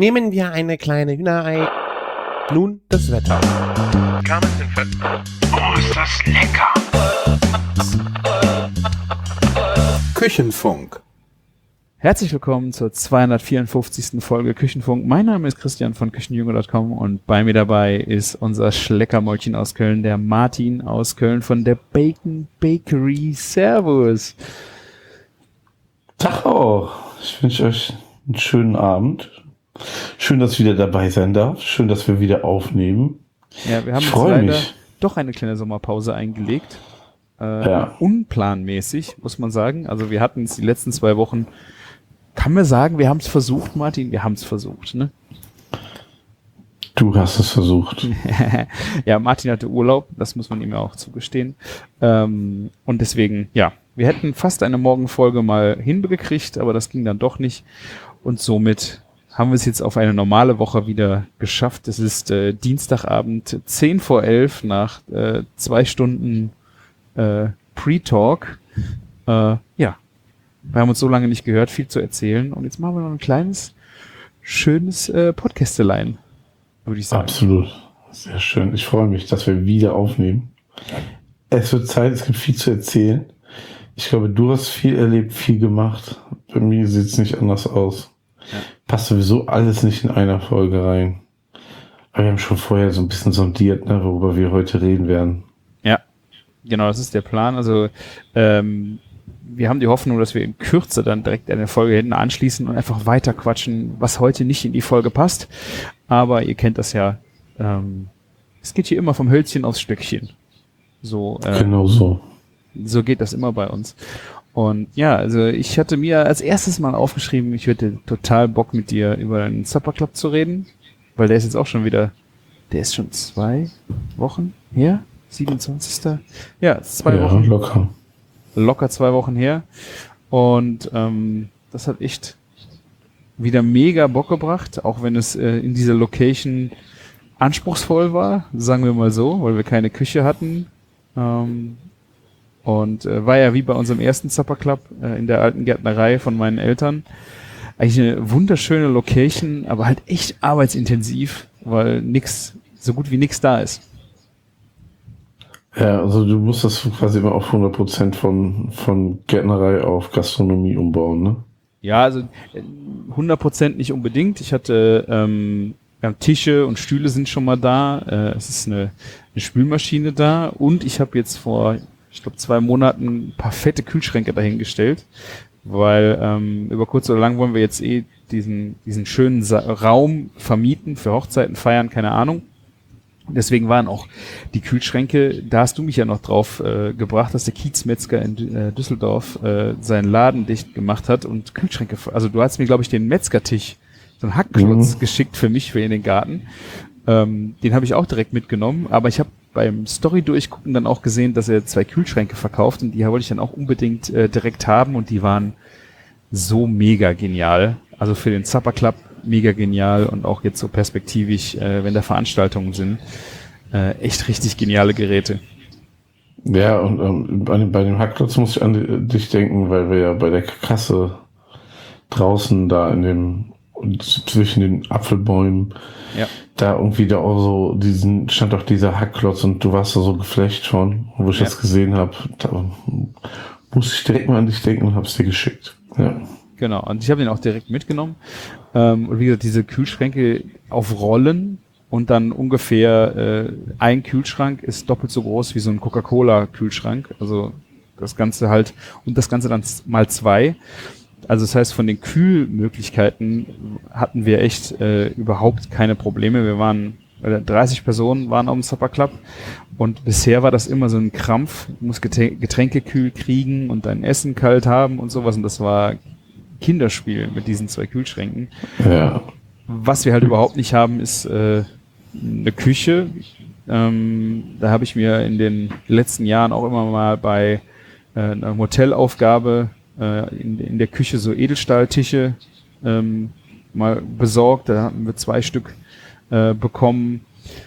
Nehmen wir eine kleine Hühnerei. Nun das Wetter. Oh, ist das lecker! Küchenfunk. Herzlich willkommen zur 254. Folge Küchenfunk. Mein Name ist Christian von Küchenjunge.com und bei mir dabei ist unser Schleckermäulchen aus Köln, der Martin aus Köln von der Bacon Bakery. Servus. Tag auch. Ich wünsche euch einen schönen Abend. Schön, dass ich wieder dabei sein darf. Schön, dass wir wieder aufnehmen. Ja, wir haben Ich jetzt freue leider mich. doch eine kleine Sommerpause eingelegt. Ja. Unplanmäßig, muss man sagen. Also wir hatten es die letzten 2 Wochen. Kann man sagen, wir haben es versucht, Martin? Wir haben es versucht, ne? Du hast es versucht. Ja, Martin hatte Urlaub, das muss man ihm ja auch zugestehen. Und deswegen, ja, wir hätten fast eine Morgenfolge mal hinbekriegt, aber das ging dann doch nicht. Und somit haben wir es jetzt auf eine normale Woche wieder geschafft. Es ist Dienstagabend 10 vor 11 nach 2 Stunden Pre-Talk. Ja, wir haben uns so lange nicht gehört, viel zu erzählen. Und jetzt machen wir noch ein kleines, schönes Podcastelein, würde ich sagen. Absolut. Sehr schön. Ich freue mich, dass wir wieder aufnehmen. Es wird Zeit, es gibt viel zu erzählen. Ich glaube, du hast viel erlebt, viel gemacht. Bei mir sieht es nicht anders aus. Ja. Passt sowieso alles nicht in einer Folge rein. Aber wir haben schon vorher so ein bisschen sondiert, ne, worüber wir heute reden werden. Ja, genau, das ist der Plan. Also wir haben die Hoffnung, dass wir in Kürze dann direkt eine Folge hinten anschließen und einfach weiter quatschen, was heute nicht in die Folge passt. Aber ihr kennt das ja. Es geht hier immer vom Hölzchen aufs Stöckchen. So, Genau so. so geht das immer bei uns. Und ja, also ich hatte mir als erstes mal aufgeschrieben, ich hätte total Bock mit dir über den Supper Club zu reden, weil der ist jetzt auch schon wieder, der ist schon 2 Wochen her, 27. Ja, 2 Wochen. Locker. 2 Wochen her. Und das hat echt wieder mega Bock gebracht, auch wenn es in dieser Location anspruchsvoll war, sagen wir mal so, weil wir keine Küche hatten. Und war ja wie bei unserem ersten Supper Club in der alten Gärtnerei von meinen Eltern. Eigentlich eine wunderschöne Location, aber halt echt arbeitsintensiv, weil so gut wie nix da ist. Ja, also du musst das quasi immer auf 100% von Gärtnerei auf Gastronomie umbauen, ne? Ja, also 100% nicht unbedingt. Ich hatte Tische und Stühle sind schon mal da. Es ist eine Spülmaschine da und ich habe jetzt vor, ich glaube 2 Monaten ein paar fette Kühlschränke dahingestellt, weil über kurz oder lang wollen wir jetzt diesen schönen Raum vermieten für Hochzeiten, Feiern, keine Ahnung. Deswegen waren auch die Kühlschränke, da hast du mich ja noch drauf gebracht, dass der Kiezmetzger in Düsseldorf seinen Laden dicht gemacht hat und Kühlschränke, also du hast mir, glaube ich, den Metzgertisch, so einen Hackklotz geschickt für mich, für in den Garten. Den habe ich auch direkt mitgenommen, aber ich habe beim Story-Durchgucken dann auch gesehen, dass er 2 Kühlschränke verkauft und die wollte ich dann auch unbedingt direkt haben und die waren so mega genial. Also für den Supper Club mega genial und auch jetzt so perspektivisch, wenn da Veranstaltungen sind, echt richtig geniale Geräte. Ja, und bei dem Hackklotz muss ich an dich denken, weil wir ja bei der Kasse draußen da zwischen den Apfelbäumen, Ja. da irgendwie da auch so stand auch dieser Hackklotz und du warst da so geflecht schon, wo ich das gesehen habe. Da musste ich direkt mal an dich denken und hab's dir geschickt. Ja. Genau, und ich habe den auch direkt mitgenommen. Und wie gesagt, diese Kühlschränke auf Rollen und dann ungefähr ein Kühlschrank ist doppelt so groß wie so ein Coca-Cola-Kühlschrank. Also das Ganze halt, und das Ganze dann mal 2. Also das heißt, von den Kühlmöglichkeiten hatten wir echt überhaupt keine Probleme. Wir waren 30 Personen waren auf dem Supper Club und bisher war das immer so ein Krampf. Du musst Getränke kühl kriegen und dein Essen kalt haben und sowas und das war Kinderspiel mit diesen 2 Kühlschränken. Ja. Was wir halt überhaupt nicht haben, ist eine Küche. Da habe ich mir in den letzten Jahren auch immer mal bei einer Hotelaufgabe in der Küche so Edelstahltische mal besorgt. Da hatten wir 2 Stück bekommen.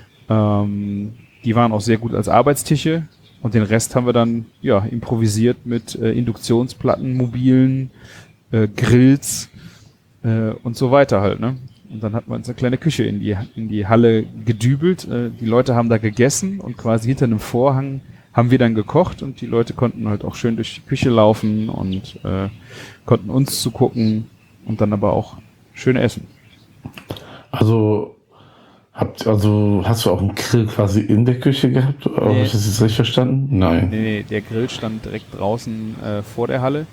Die waren auch sehr gut als Arbeitstische und den Rest haben wir dann improvisiert mit Induktionsplatten, mobilen Grills und so weiter halt, ne? Und dann hat man uns eine kleine Küche in die Halle gedübelt. Die Leute haben da gegessen und quasi hinter einem Vorhang haben wir dann gekocht und die Leute konnten halt auch schön durch die Küche laufen und konnten uns zugucken und dann aber auch schön essen. Also hast du auch einen Grill quasi in der Küche gehabt? Oder habe ich das jetzt richtig verstanden? Nein. Nee, der Grill stand direkt draußen vor der Halle.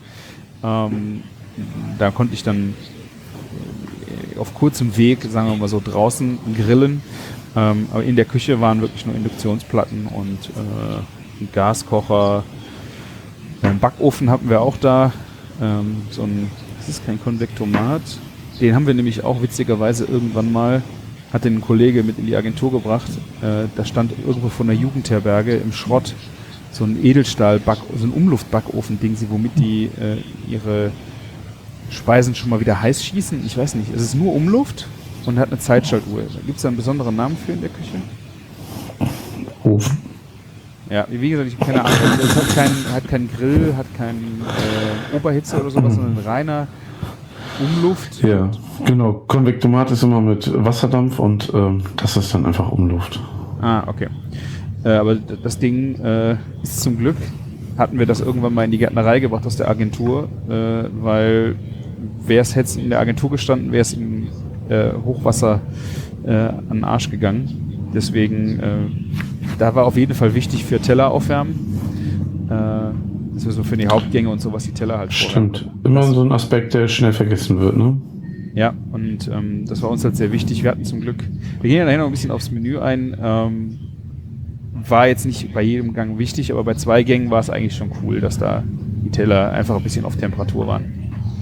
Da konnte ich dann auf kurzem Weg, sagen wir mal so, draußen grillen. Aber in der Küche waren wirklich nur Induktionsplatten und ein Gaskocher. Einen Backofen hatten wir auch da. Das ist kein Konvektomat. Den haben wir nämlich auch witzigerweise irgendwann mal, hat den ein Kollege mit in die Agentur gebracht. Da stand irgendwo von der Jugendherberge im Schrott so ein so ein Umluftbackofen-Ding, womit die ihre Speisen schon mal wieder heiß schießen. Ich weiß nicht, es ist nur Umluft und hat eine Zeitschaltuhr. Gibt es da einen besonderen Namen für in der Küche? Ofen. Ja, wie gesagt, ich habe keine Ahnung. Es hat keinen Grill, hat keine Oberhitze oder sowas, sondern ein reiner Umluft. Ja, genau. Konvektomat ist immer mit Wasserdampf und das ist dann einfach Umluft. Ah, okay. Aber das Ding ist zum Glück, hatten wir das irgendwann mal in die Gärtnerei gebracht aus der Agentur, weil wäre es jetzt in der Agentur gestanden, wäre es im Hochwasser an den Arsch gegangen. Deswegen, da war auf jeden Fall wichtig für Teller aufwärmen, dass wir so für die Hauptgänge und sowas die Teller halt vorwärmen. Stimmt. Immer so ein Aspekt, der schnell vergessen wird, ne? Ja, und das war uns halt sehr wichtig. Wir hatten zum Glück, wir gehen ja nachher noch ein bisschen aufs Menü ein, war jetzt nicht bei jedem Gang wichtig, aber bei 2 Gängen war es eigentlich schon cool, dass da die Teller einfach ein bisschen auf Temperatur waren.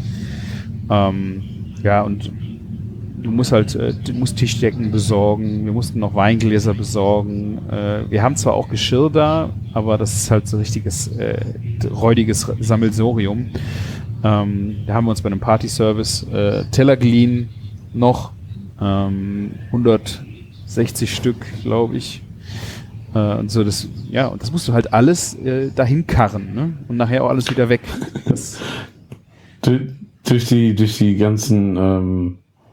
Ja, und du musst Tischdecken besorgen, wir mussten noch Weingläser besorgen. Wir haben zwar auch Geschirr da, aber das ist halt so richtiges räudiges Sammelsorium. Da haben wir uns bei einem Partyservice Teller geliehen, noch 160 Stück, glaube ich. Und so und das musst du halt alles dahin karren, ne? Und nachher auch alles wieder weg. Durch die ganzen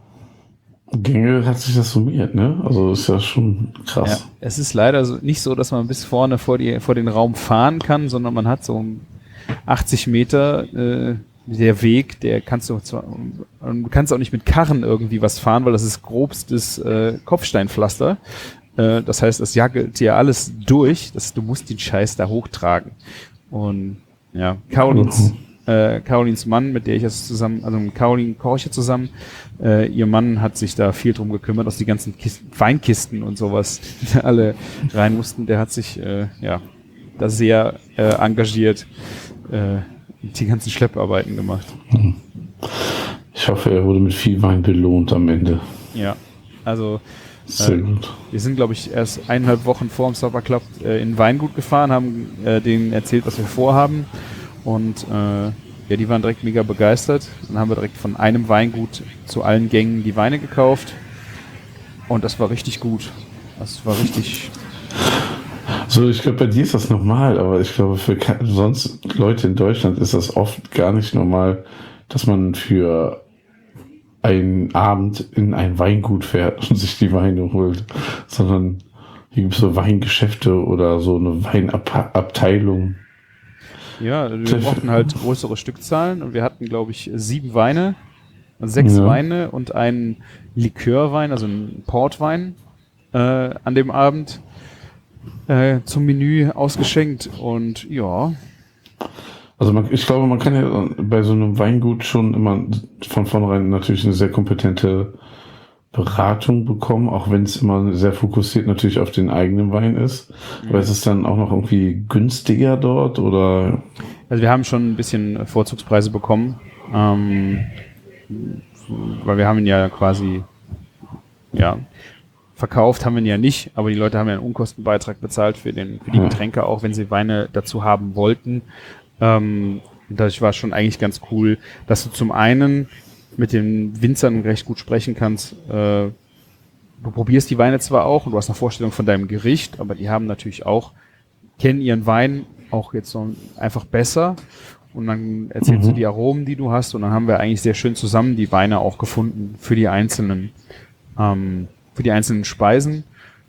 Gänge hat sich das summiert, ne? Also ist ja schon krass. Ja, es ist leider nicht so, dass man bis vorne vor den Raum fahren kann, sondern man hat so 80 Meter der Weg, du kannst auch nicht mit Karren irgendwie was fahren, weil das ist grobstes Kopfsteinpflaster. Das heißt, es jagelt dir alles durch, du musst den Scheiß da hochtragen. Und ja, Carolins Mann, mit der ich jetzt zusammen, also mit Caroline Korche zusammen, ihr Mann hat sich da viel drum gekümmert, dass die ganzen Weinkisten und sowas alle rein mussten. Der hat sich da sehr engagiert die ganzen Schlepparbeiten gemacht. Ich hoffe, er wurde mit viel Wein belohnt am Ende. Ja, also sehr gut. Wir sind, glaube ich, erst 1,5 Wochen vor dem Supper Club in Weingut gefahren, haben denen erzählt, was wir vorhaben. Und die waren direkt mega begeistert. Dann haben wir direkt von einem Weingut zu allen Gängen die Weine gekauft. Und das war richtig gut. Das war richtig... So, ich glaube, bei dir ist das normal, aber ich glaube, für sonst Leute in Deutschland ist das oft gar nicht normal, dass man für einen Abend in ein Weingut fährt und sich die Weine holt, sondern hier gibt es so Weingeschäfte oder so eine Weinabteilung. Ja, wir brauchten halt größere Stückzahlen und wir hatten, glaube ich, 7 Weine, 6 Weine und einen Likörwein, also einen Portwein an dem Abend zum Menü ausgeschenkt und ja. Also ich glaube, man kann ja bei so einem Weingut schon immer von vornherein natürlich eine sehr kompetente Beratung bekommen, auch wenn es immer sehr fokussiert natürlich auf den eigenen Wein ist. Aber ist es dann auch noch irgendwie günstiger dort oder? Also wir haben schon ein bisschen Vorzugspreise bekommen, weil wir haben ihn ja quasi, verkauft haben wir ihn ja nicht, aber die Leute haben ja einen Unkostenbeitrag bezahlt für die Getränke, auch wenn sie Weine dazu haben wollten. Das war schon eigentlich ganz cool, dass du zum einen mit den Winzern recht gut sprechen kannst. Du probierst die Weine zwar auch und du hast eine Vorstellung von deinem Gericht, aber die haben natürlich auch, kennen ihren Wein auch jetzt so einfach besser und dann erzählst du die Aromen, die du hast und dann haben wir eigentlich sehr schön zusammen die Weine auch gefunden für die einzelnen Speisen,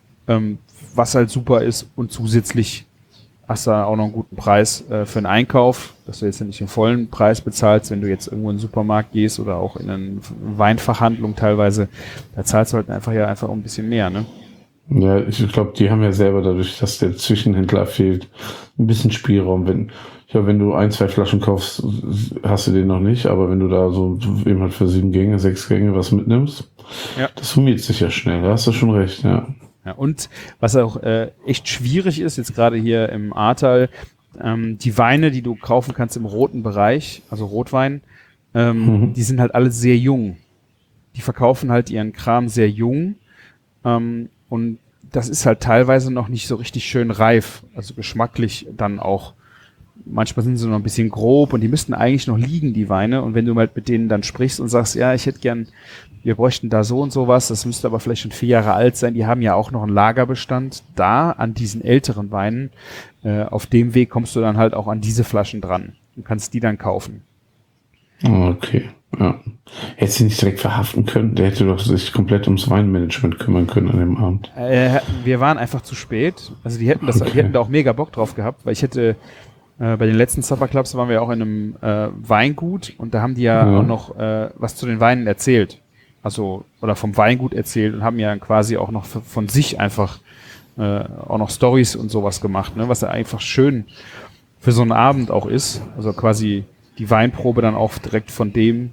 was halt super ist und zusätzlich hast du auch noch einen guten Preis für den Einkauf, dass du jetzt nicht den vollen Preis bezahlst, wenn du jetzt irgendwo in den Supermarkt gehst oder auch in eine Weinfachhandlung teilweise, da zahlst du halt einfach auch ein bisschen mehr, ne? Ja, ich glaube, die haben ja selber dadurch, dass der Zwischenhändler fehlt, ein bisschen Spielraum. Wenn du 1, 2 Flaschen kaufst, hast du den noch nicht, aber wenn du da so eben halt für 7 Gänge, 6 Gänge was mitnimmst, das summiert sich ja schnell, da hast du schon recht, ja. Ja, und was auch echt schwierig ist, jetzt gerade hier im Ahrtal, die Weine, die du kaufen kannst im roten Bereich, also Rotwein, die sind halt alle sehr jung. Die verkaufen halt ihren Kram sehr jung und das ist halt teilweise noch nicht so richtig schön reif, also geschmacklich dann auch. Manchmal sind sie noch ein bisschen grob und die müssten eigentlich noch liegen, die Weine. Und wenn du halt mit denen dann sprichst und sagst, ja, ich hätte gern, wir bräuchten da so und sowas, das müsste aber vielleicht schon 4 Jahre alt sein, die haben ja auch noch einen Lagerbestand da an diesen älteren Weinen. Auf dem Weg kommst du dann halt auch an diese Flaschen dran und kannst die dann kaufen. Okay, ja. Hätte sie nicht direkt verhaften können? Der hätte doch sich komplett ums Weinmanagement kümmern können an dem Abend. Wir waren einfach zu spät. Also die hätten da auch mega Bock drauf gehabt, weil ich hätte bei den letzten Supper Clubs waren wir auch in einem Weingut und da haben die ja auch noch was zu den Weinen erzählt. Also, oder vom Weingut erzählt und haben ja quasi auch noch von sich einfach auch noch Stories und sowas gemacht, ne? Was ja einfach schön für so einen Abend auch ist. Also quasi die Weinprobe dann auch direkt von dem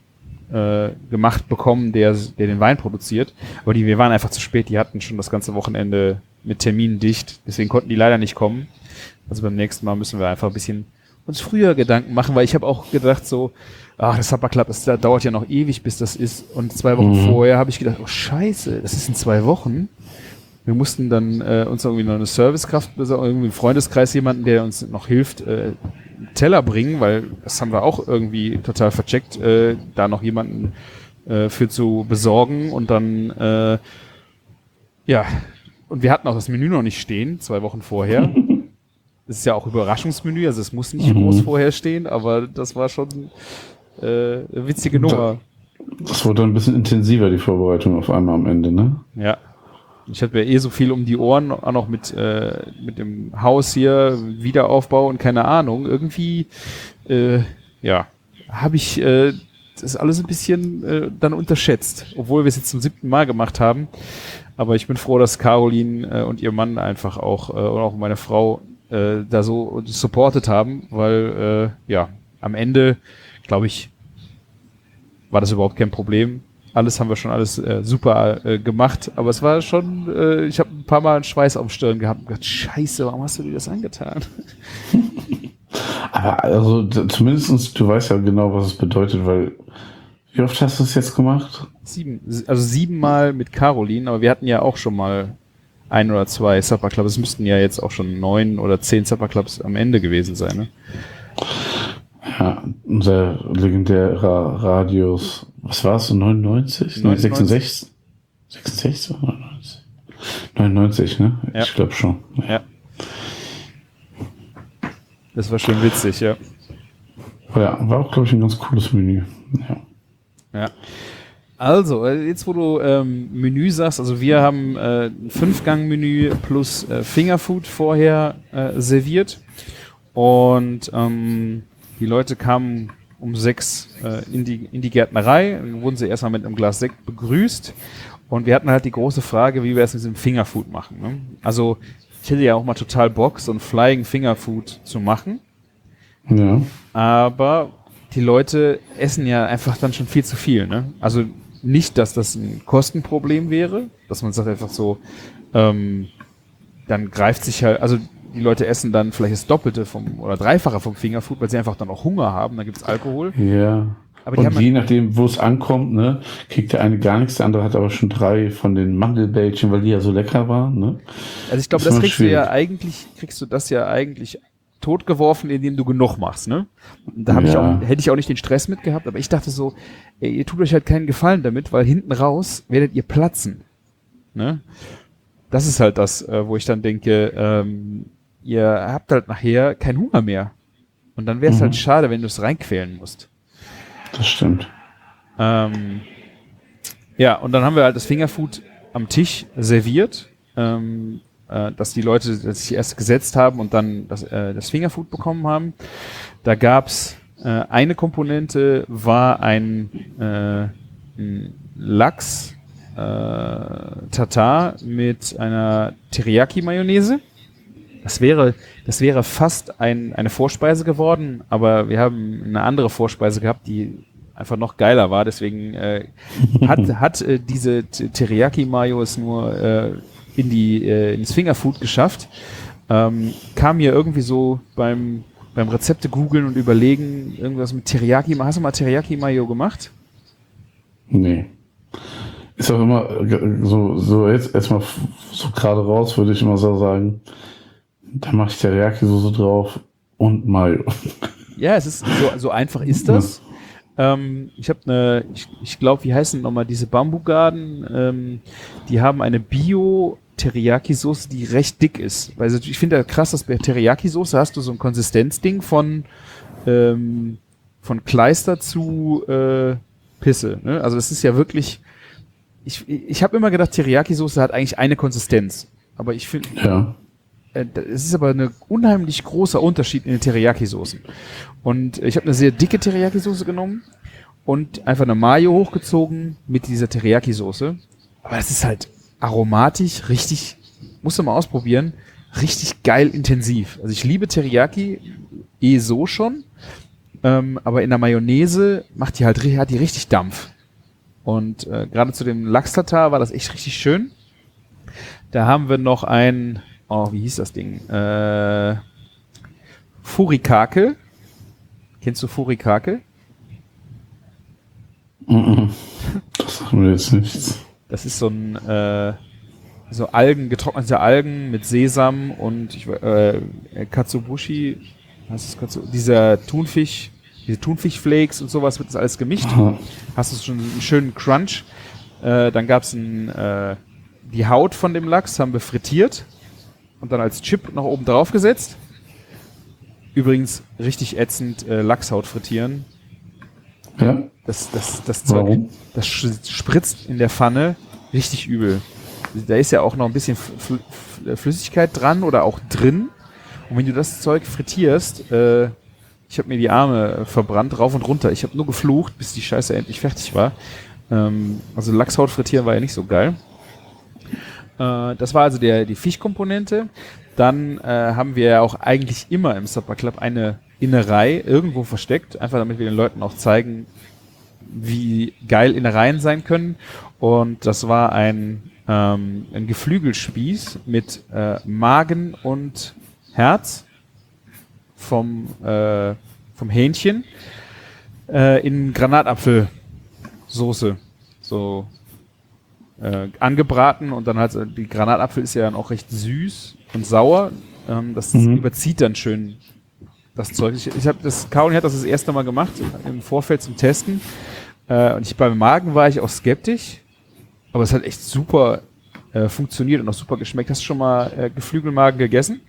gemacht bekommen, der den Wein produziert. Aber wir waren einfach zu spät, die hatten schon das ganze Wochenende mit Terminen dicht, deswegen konnten die leider nicht kommen. Also beim nächsten Mal müssen wir einfach ein bisschen uns früher Gedanken machen, weil ich habe auch gedacht so, das Supper Club, das dauert ja noch ewig, bis das ist. Und 2 Wochen vorher habe ich gedacht, oh scheiße, das ist in 2 Wochen. Wir mussten dann uns irgendwie noch eine Servicekraft besorgen, irgendwie einen Freundeskreis, jemanden, der uns noch hilft, Teller bringen, weil das haben wir auch irgendwie total vercheckt, da noch jemanden für zu besorgen und dann und wir hatten auch das Menü noch nicht stehen, 2 Wochen vorher. Das ist ja auch Überraschungsmenü, also es muss nicht groß vorher stehen, aber das war schon eine witzige Nummer. Das wurde dann ein bisschen intensiver, die Vorbereitung auf einmal am Ende, ne? Ja. Ich hatte ja so viel um die Ohren, auch noch mit dem Haus hier, Wiederaufbau und keine Ahnung. Irgendwie, habe ich das alles ein bisschen dann unterschätzt, obwohl wir es jetzt zum 7. Mal gemacht haben. Aber ich bin froh, dass Caroline und ihr Mann einfach auch, und auch meine Frau, da so supportet haben, weil, am Ende, glaube ich, war das überhaupt kein Problem. Haben wir schon alles super gemacht, aber es war schon, ich habe ein paar Mal einen Schweiß auf dem Stirn gehabt und gedacht, scheiße, warum hast du dir das angetan? Aber also zumindest, du weißt ja genau, was es bedeutet, weil wie oft hast du es jetzt gemacht? 7 Mal mit Caroline, aber wir hatten ja auch schon mal 1 oder 2 Supper Clubs. Es müssten ja jetzt auch schon 9 oder 10 Supper Clubs am Ende gewesen sein, ne? Ja, unser legendärer Radius, was war es, so 99? 66? 66 oder 99? 99, ne? Ja. Ich glaube schon. Ja. Das war schon witzig, ja. Ja, war auch, glaube ich, ein ganz cooles Menü. Ja. Also, jetzt wo du Menü sagst, also wir haben ein 5-Gang-Menü plus Fingerfood vorher serviert und die Leute kamen um 6 in die Gärtnerei, dann wurden sie erstmal mit einem Glas Sekt begrüßt und wir hatten halt die große Frage, wie wir es mit dem Fingerfood machen. Ne? Also ich hätte ja auch mal total Bock, so ein Flying Fingerfood zu machen, aber die Leute essen ja einfach dann schon viel zu viel. Ne? Also nicht, dass das ein Kostenproblem wäre, dass man sagt einfach so, dann greift sich halt, also die Leute essen dann vielleicht das Doppelte oder Dreifache vom Fingerfood, weil sie einfach dann auch Hunger haben, dann gibt's Alkohol. Ja. Aber und je nachdem, wo es ankommt, ne, kriegt der eine gar nichts, der andere hat aber schon 3 von den Mandelbällchen, weil die ja so lecker waren. Ne? Also ich glaube, kriegst du das ja eigentlich totgeworfen, indem du genug machst, ne? Und da hätte ich auch nicht den Stress mit gehabt, aber ich dachte so, ihr tut euch halt keinen Gefallen damit, weil hinten raus werdet ihr platzen. Ne? Das ist halt das, wo ich dann denke, ihr habt halt nachher keinen Hunger mehr. Und dann wäre es halt schade, wenn du es reinquälen musst. Das stimmt. Ja, und dann haben wir halt das Fingerfood am Tisch serviert, dass die Leute sich erst gesetzt haben und dann das Fingerfood bekommen haben. Da gab's eine Komponente, war ein Lachs Tatar mit einer Teriyaki-Mayonnaise. Das wäre fast eine Vorspeise geworden, aber wir haben eine andere Vorspeise gehabt, die einfach noch geiler war. Deswegen hat diese Teriyaki-Mayo es nur ins Fingerfood geschafft. Kam mir irgendwie so beim Rezepte googeln und überlegen, irgendwas mit Teriyaki. Hast du mal Teriyaki-Mayo gemacht? Nee. Ist auch immer so jetzt erstmal so gerade raus, würde ich immer so sagen, da mache ich Teriyaki-Soße drauf und Mayo. Ja, es ist so einfach ist das. Ich habe ich glaube, wie heißen nochmal diese Bambu-Garden? Die haben eine Bio-Teriyaki-Soße, die recht dick ist. Weil ich finde ja krass, dass bei Teriyaki-Soße hast du so ein Konsistenzding von Kleister zu Pisse. Ne? Also das ist ja wirklich. Ich habe immer gedacht, Teriyaki-Soße hat eigentlich eine Konsistenz. Aber ich finde. Ja. Es ist aber ein unheimlich großer Unterschied in den Teriyaki-Soßen. Und ich habe eine sehr dicke Teriyaki-Soße genommen und einfach eine Mayo hochgezogen mit dieser Teriyaki-Soße. Aber das ist halt aromatisch richtig, musst du mal ausprobieren, richtig geil intensiv. Also ich liebe Teriyaki so schon, aber in der Mayonnaise hat die richtig Dampf. Und gerade zu dem Lachs-Tatar war das echt richtig schön. Da haben wir noch wie hieß das Ding? Furikake. Kennst du Furikake? Das sagt mir jetzt nichts. Das ist so ein so getrocknete Algen mit Sesam und Katsubushi, was ist dieser Thunfisch, diese Thunfischflakes und sowas, wird das alles gemischt. Aha. Hast du schon einen schönen Crunch. Dann gab's die Haut von dem Lachs haben wir frittiert und dann als Chip noch oben drauf gesetzt. Übrigens richtig ätzend Lachshaut frittieren. Ja? Das Zeug, Warum? das spritzt in der Pfanne richtig übel. Da ist ja auch noch ein bisschen Flüssigkeit dran oder auch drin. Und wenn du das Zeug frittierst, ich habe mir die Arme verbrannt, rauf und runter. Ich habe nur geflucht, bis die Scheiße endlich fertig war. Also Lachshaut frittieren war ja nicht so geil. Das war also die Fischkomponente. Dann haben wir ja auch eigentlich immer im Supper Club eine Innerei irgendwo versteckt, einfach damit wir den Leuten auch zeigen, wie geil Innereien sein können. Und das war ein Geflügelspieß mit Magen und Herz vom Hähnchen in Granatapfelsoße. So angebraten und dann halt, die Granatapfel ist ja dann auch recht süß und sauer. Das überzieht dann schön das Zeug. Caroline hat das erste Mal gemacht, im Vorfeld zum Testen. Und beim Magen war ich auch skeptisch, aber es hat echt super funktioniert und auch super geschmeckt. Hast du schon mal Geflügelmagen gegessen?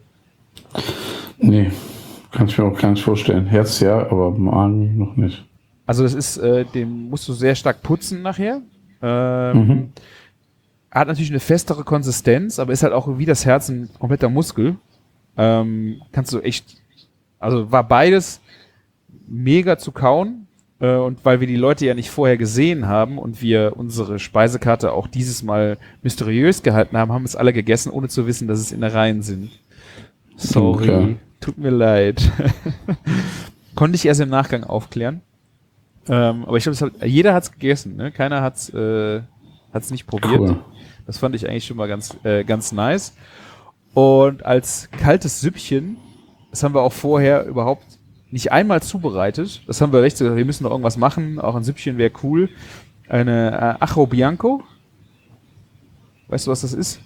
Nee, kann ich mir auch gar nicht vorstellen. Herz ja, aber Magen noch nicht. Also das ist, den musst du sehr stark putzen nachher. Hat natürlich eine festere Konsistenz, aber ist halt auch wie das Herz ein kompletter Muskel. Kannst du echt, also war beides mega zu kauen. Und weil wir die Leute ja nicht vorher gesehen haben und wir unsere Speisekarte auch dieses Mal mysteriös gehalten haben, haben es alle gegessen, ohne zu wissen, dass es Innereien sind. Sorry, Okay. Tut mir leid. Konnte ich erst im Nachgang aufklären. Aber ich glaube, jeder hat's gegessen, ne? Keiner hat's nicht probiert. Cool. Das fand ich eigentlich schon mal ganz nice. Und als kaltes Süppchen, das haben wir auch vorher überhaupt nicht einmal zubereitet. Das haben wir recht gesagt, wir müssen noch irgendwas machen. Auch ein Süppchen wäre cool. Eine Ajo Bianco. Weißt du, was das ist?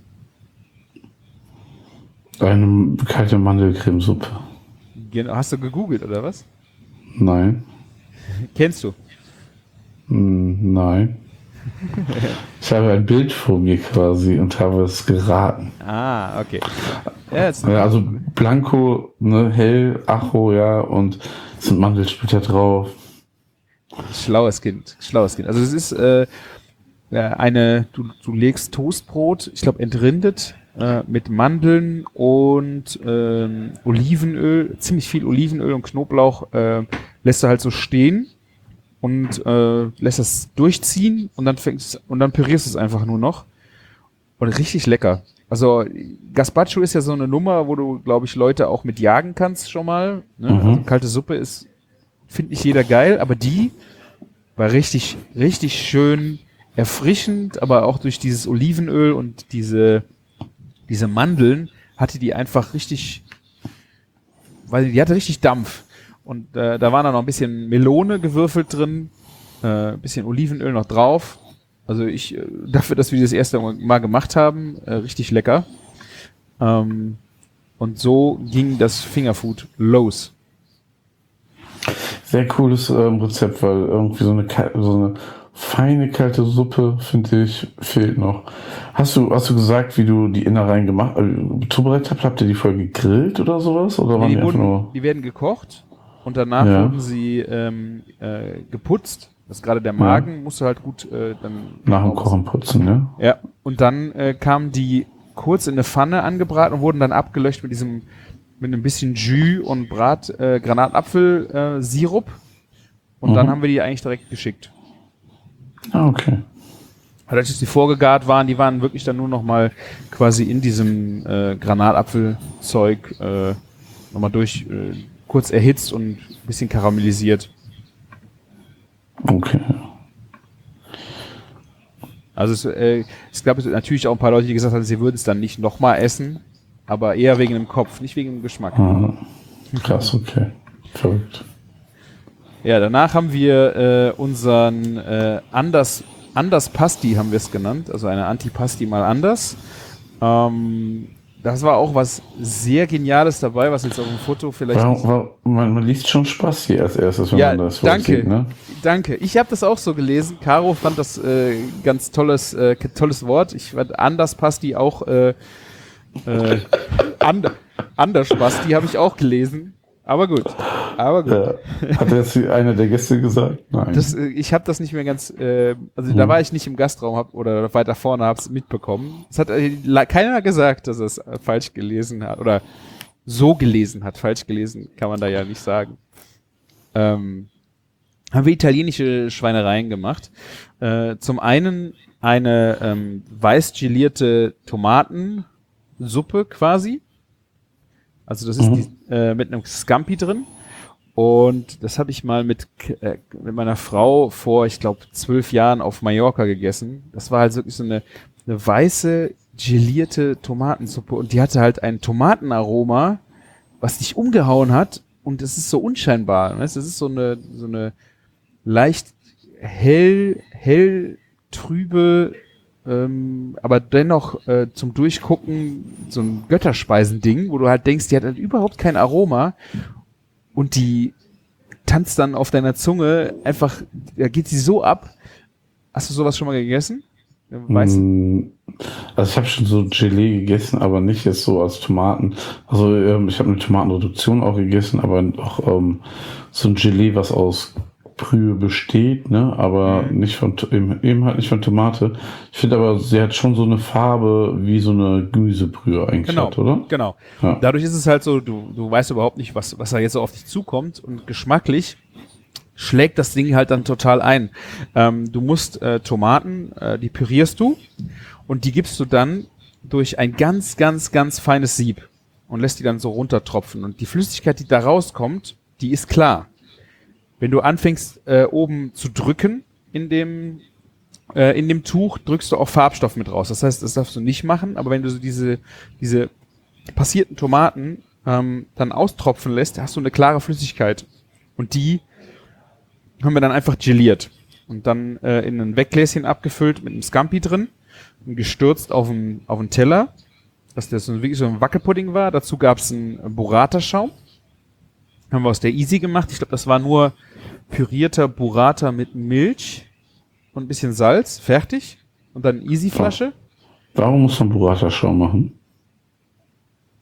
Eine kalte Mandelcremesuppe. Hast du gegoogelt, oder was? Nein. Kennst du? Nein. Ich habe ein Bild vor mir quasi und habe es geraten. Ah, okay. Ja, jetzt, Ja, also Blanco, ne, hell, Acho, ja, und es sind Mandelsplitter drauf. schlaues Kind. Also es ist du legst Toastbrot, ich glaube entrindet, mit Mandeln und Olivenöl, ziemlich viel Olivenöl und Knoblauch lässt du halt so stehen und lässt das durchziehen und dann pürierst du es einfach nur noch. Und richtig lecker. Also Gazpacho ist ja so eine Nummer, wo du, glaube ich, Leute auch mit jagen kannst schon mal. Ne? Mhm. Also kalte Suppe ist, findet nicht jeder geil, aber die war richtig, richtig schön erfrischend, aber auch durch dieses Olivenöl und diese Mandeln hatte die einfach richtig, weil die hatte richtig Dampf. Und da war dann noch ein bisschen Melone gewürfelt drin, ein bisschen Olivenöl noch drauf. Also dafür, dass wir das erste Mal gemacht haben, richtig lecker. Und so ging das Fingerfood los. Sehr cooles Rezept, weil irgendwie so eine feine kalte Suppe, finde ich, fehlt noch. Hast du gesagt, wie du die Innereien zubereitet habt? Habt ihr die vorher gegrillt oder sowas? Oder waren die einfach nur... Die werden gekocht und danach Ja. wurden sie geputzt. Das ist gerade der Magen, musst du halt gut dann... Nach dem Kochen putzen, ne? Ja, und dann kamen die kurz in eine Pfanne angebraten und wurden dann abgelöscht mit ein bisschen Jus und Granatapfel-Sirup. Und dann haben wir die eigentlich direkt geschickt. Ah, okay. Dadurch, dass die vorgegart waren, die waren wirklich dann nur noch mal quasi in diesem Granatapfelzeug noch mal kurz erhitzt und ein bisschen karamellisiert. Okay. Also es gab natürlich auch ein paar Leute, die gesagt haben, sie würden es dann nicht noch mal essen, aber eher wegen dem Kopf, nicht wegen dem Geschmack. Ah, krass, okay. Verrückt. Ja, danach haben wir unseren Anders Pasti haben wir es genannt, also eine Antipasti mal anders. Das war auch was sehr Geniales dabei, was jetzt auf dem Foto vielleicht... Man liest schon Spaß hier als erstes, wenn Ja, man das danke, sieht, ne? danke. Ich habe das auch so gelesen. Caro fand das ganz tolles Wort. Ich fand Anders Pasti auch Anders Pasti habe ich auch gelesen. Aber gut. Ja. Hat jetzt einer der Gäste gesagt? Nein. Ich habe das nicht mehr ganz, da war ich nicht im Gastraum oder weiter vorne, hab's mitbekommen. Es hat keiner gesagt, dass er es falsch gelesen hat oder so gelesen hat. Falsch gelesen kann man da ja nicht sagen. Haben wir italienische Schweinereien gemacht. Zum einen eine weiß gelierte Tomatensuppe quasi. Also das ist mit einem Scampi drin. Und das habe ich mal mit meiner Frau vor, ich glaube, 12 Jahren auf Mallorca gegessen. Das war halt wirklich so eine weiße, gelierte Tomatensuppe. Und die hatte halt ein Tomatenaroma, was dich umgehauen hat. Und es ist so unscheinbar. Weißt? Das ist so eine leicht hell trübe, aber dennoch zum Durchgucken so ein Götterspeisending, wo du halt denkst, die hat halt überhaupt kein Aroma. Und die tanzt dann auf deiner Zunge einfach, da geht sie so ab. Hast du sowas schon mal gegessen? Also ich habe schon so Gelee gegessen, aber nicht jetzt so als Tomaten. Also ich habe eine Tomatenreduktion auch gegessen, aber auch so ein Gelee, was aus Brühe besteht, ne, aber nicht eben halt nicht von Tomate. Ich finde aber, sie hat schon so eine Farbe wie so eine Gemüsebrühe eigentlich hat, oder? Genau. Ja. Dadurch ist es halt so, du weißt überhaupt nicht, was da jetzt so auf dich zukommt und geschmacklich schlägt das Ding halt dann total ein. Du musst Tomaten, die pürierst du und die gibst du dann durch ein ganz, ganz, ganz feines Sieb und lässt die dann so runtertropfen und die Flüssigkeit, die da rauskommt, die ist klar. Wenn du anfängst, oben zu drücken in dem Tuch, drückst du auch Farbstoff mit raus. Das heißt, das darfst du nicht machen, aber wenn du so diese passierten Tomaten dann austropfen lässt, hast du eine klare Flüssigkeit. Und die haben wir dann einfach geliert. Und dann in ein Weggläschen abgefüllt mit einem Scampi drin und gestürzt auf einen Teller, dass das wirklich so ein Wackelpudding war. Dazu gab es einen Burrata-Schaum. Haben wir aus der Easy gemacht. Ich glaube, das war nur pürierter Burrata mit Milch und ein bisschen Salz. Fertig. Und dann Easy-Flasche. Warum muss man Burrata-Schaum machen?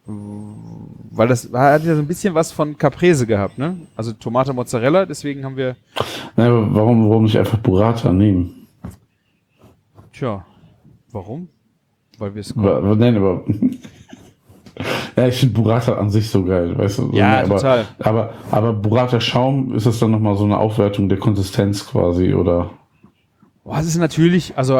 weil das hat ja so ein bisschen was von Caprese gehabt, ne? Also Tomate Mozzarella, deswegen haben wir, Nein, aber warum nicht einfach Burrata nehmen? tja, warum? Weil wir es Nein, aber ja, ich finde Burrata an sich so geil, weißt du? Ja, aber, total. Aber Burrata Schaum, ist das dann nochmal so eine Aufwertung der Konsistenz quasi, oder? Boah, es ist natürlich, also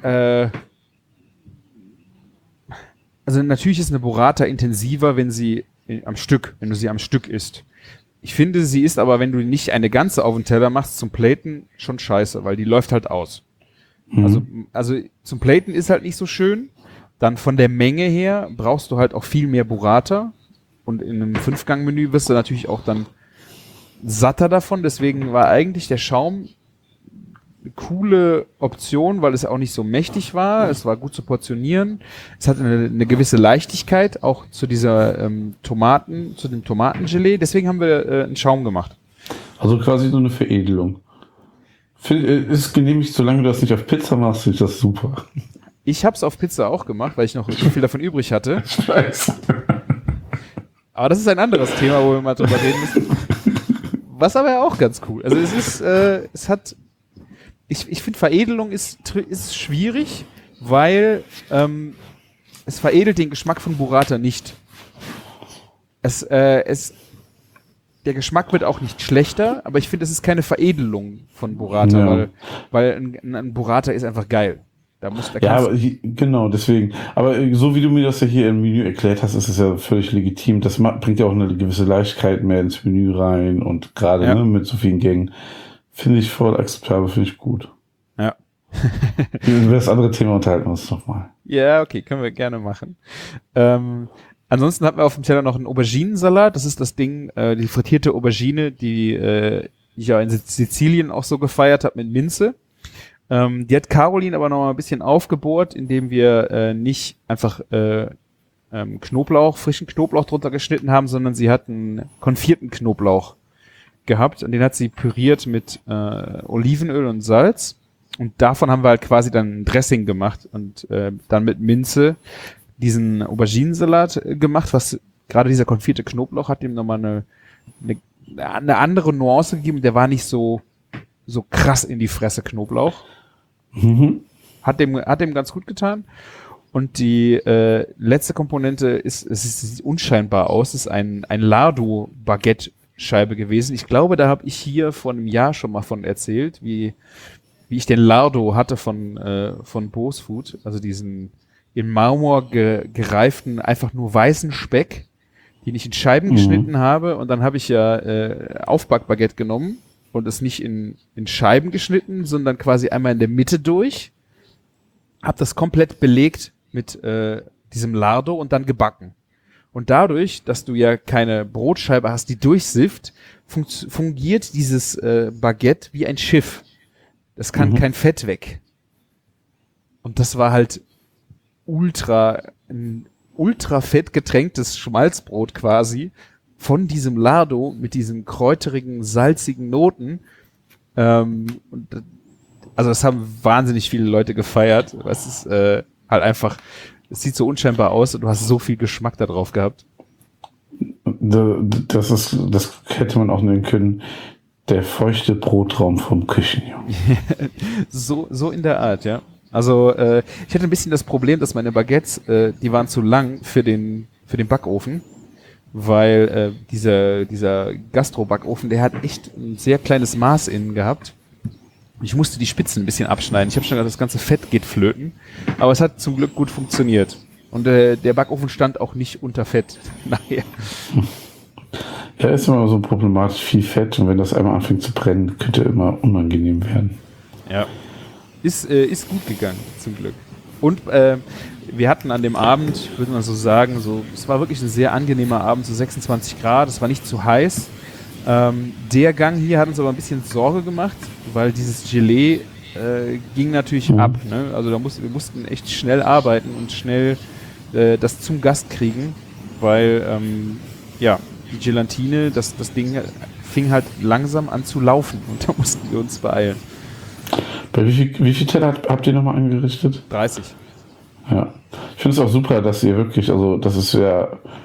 natürlich ist eine Burrata intensiver, wenn du sie am Stück isst. Ich finde, sie ist aber, wenn du nicht eine ganze auf den Teller machst, zum Platen schon scheiße, weil die läuft halt aus. Also zum Platen ist halt nicht so schön. Dann von der Menge her brauchst du halt auch viel mehr Burrata. Und in einem 5-Gang-Menü wirst du natürlich auch dann satter davon. Deswegen war eigentlich der Schaum eine coole Option, weil es auch nicht so mächtig war. Es war gut zu portionieren. Es hatte eine gewisse Leichtigkeit, auch zu dieser zu dem Tomatengelee. Deswegen haben wir einen Schaum gemacht. Also quasi so eine Veredelung. Ist genehmigt, solange du das nicht auf Pizza machst, finde ich das super. Ich habe es auf Pizza auch gemacht, weil ich noch so viel davon übrig hatte. Scheiße. Aber das ist ein anderes Thema, wo wir mal drüber reden müssen. Was aber auch ganz cool. Also ich finde Veredelung ist schwierig, weil es veredelt den Geschmack von Burrata nicht. Der Geschmack wird auch nicht schlechter, aber ich finde, es ist keine Veredelung von Burrata, Ja. weil ein Burrata ist einfach geil. Genau, deswegen. Aber so wie du mir das ja hier im Menü erklärt hast, ist es ja völlig legitim. Das bringt ja auch eine gewisse Leichtigkeit mehr ins Menü rein und gerade mit so vielen Gängen finde ich voll akzeptabel, finde ich gut. Ja. Über das andere Thema unterhalten wir uns nochmal. Ja, okay, können wir gerne machen. Ansonsten hatten wir auf dem Teller noch einen Auberginensalat. Das ist das Ding, die frittierte Aubergine, die ich ja in Sizilien auch so gefeiert habe mit Minze. Die hat Caroline aber noch mal ein bisschen aufgebohrt, indem wir nicht einfach frischen Knoblauch drunter geschnitten haben, sondern sie hat einen konfierten Knoblauch gehabt und den hat sie püriert mit Olivenöl und Salz. Und davon haben wir halt quasi dann ein Dressing gemacht und dann mit Minze diesen Auberginensalat gemacht, was gerade dieser konfierte Knoblauch hat ihm nochmal eine andere Nuance gegeben. Der war nicht so krass in die Fresse Knoblauch. Mhm. Hat dem ganz gut getan. Und die letzte Komponente es sieht unscheinbar aus, ist ein Lardo-Baguette-Scheibe gewesen. Ich glaube, da habe ich hier vor einem Jahr schon mal von erzählt, wie ich den Lardo hatte von Bose Food, also diesen in Marmor gereiften, einfach nur weißen Speck, den ich in Scheiben geschnitten habe. Und dann habe ich Aufbackbaguette genommen und es nicht in Scheiben geschnitten, sondern quasi einmal in der Mitte durch. Hab das komplett belegt mit diesem Lardo und dann gebacken. Und dadurch, dass du ja keine Brotscheibe hast, die durchsifft, fungiert dieses Baguette wie ein Schiff. Das kann kein Fett weg. Und das war halt ein ultra fett getränktes Schmalzbrot quasi von diesem Lardo mit diesen kräuterigen, salzigen Noten. Also das haben wahnsinnig viele Leute gefeiert. Es ist halt einfach, es sieht so unscheinbar aus und du hast so viel Geschmack da drauf gehabt. Das hätte man auch nennen können, der feuchte Brotraum vom Küchenjungen. So in der Art, ja. Also ich hatte ein bisschen das Problem, dass meine Baguettes, die waren zu lang für den Backofen, weil dieser Gastro-Backofen, der hat echt ein sehr kleines Maß innen gehabt. Ich musste die Spitzen ein bisschen abschneiden. Ich habe schon gedacht, das ganze Fett geht flöten, aber es hat zum Glück gut funktioniert. Und der Backofen stand auch nicht unter Fett nachher. Ja, ist immer so problematisch, viel Fett, und wenn das einmal anfängt zu brennen, könnte immer unangenehm werden. Ja. Ist gut gegangen, zum Glück. Und wir hatten an dem Abend, ich würde mal so sagen, es war wirklich ein sehr angenehmer Abend, so 26 Grad, es war nicht zu heiß. Der Gang hier hat uns aber ein bisschen Sorge gemacht, weil dieses Gelee ging natürlich ab. Ne? Also wir mussten echt schnell arbeiten und schnell das zum Gast kriegen, weil die Gelatine, das Ding fing halt langsam an zu laufen und da mussten wir uns beeilen. Bei wie viel Teller habt ihr nochmal angerichtet? 30. Ja. Ich finde es auch super, dass ihr wirklich, also das ist ja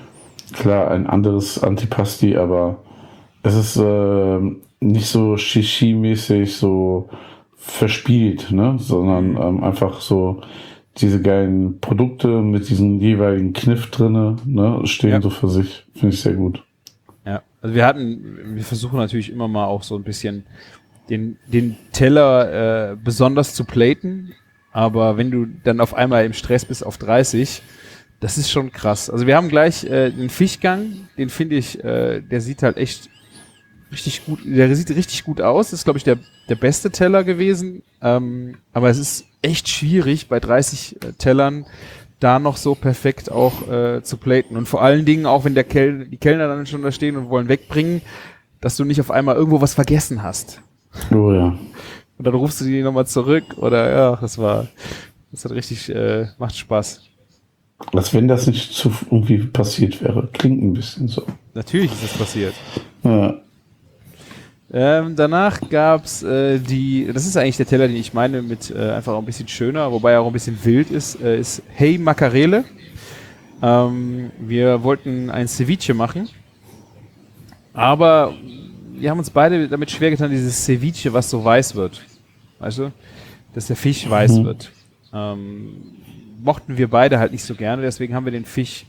klar ein anderes Antipasti, aber es ist nicht so Shishi-mäßig so verspielt, ne? Sondern einfach so diese geilen Produkte mit diesem jeweiligen Kniff drinne, ne? Stehen so für sich. Finde ich sehr gut. Ja, also wir versuchen natürlich immer mal auch so ein bisschen den Teller besonders zu platen, aber wenn du dann auf einmal im Stress bist auf 30, das ist schon krass. Also wir haben gleich den Fischgang, den finde ich, der sieht halt echt richtig gut, der sieht richtig gut aus, das ist glaube ich der beste Teller gewesen, aber es ist echt schwierig bei 30 Tellern da noch so perfekt auch zu platen und vor allen Dingen auch, wenn die Kellner dann schon da stehen und wollen wegbringen, dass du nicht auf einmal irgendwo was vergessen hast. Oh ja. Und dann rufst du die nochmal zurück oder ja, das hat richtig, macht Spaß. Als wenn das nicht zu irgendwie passiert wäre. Klingt ein bisschen so. Natürlich ist das passiert. Ja. Danach gab's das ist eigentlich der Teller, den ich meine, mit einfach auch ein bisschen schöner, wobei er auch ein bisschen wild ist Hey Macarele. Wir wollten ein Ceviche machen, aber wir haben uns beide damit schwer getan, dieses Ceviche, was so weiß wird. Weißt du? Dass der Fisch weiß wird. Mochten wir beide halt nicht so gerne, deswegen haben wir den Fisch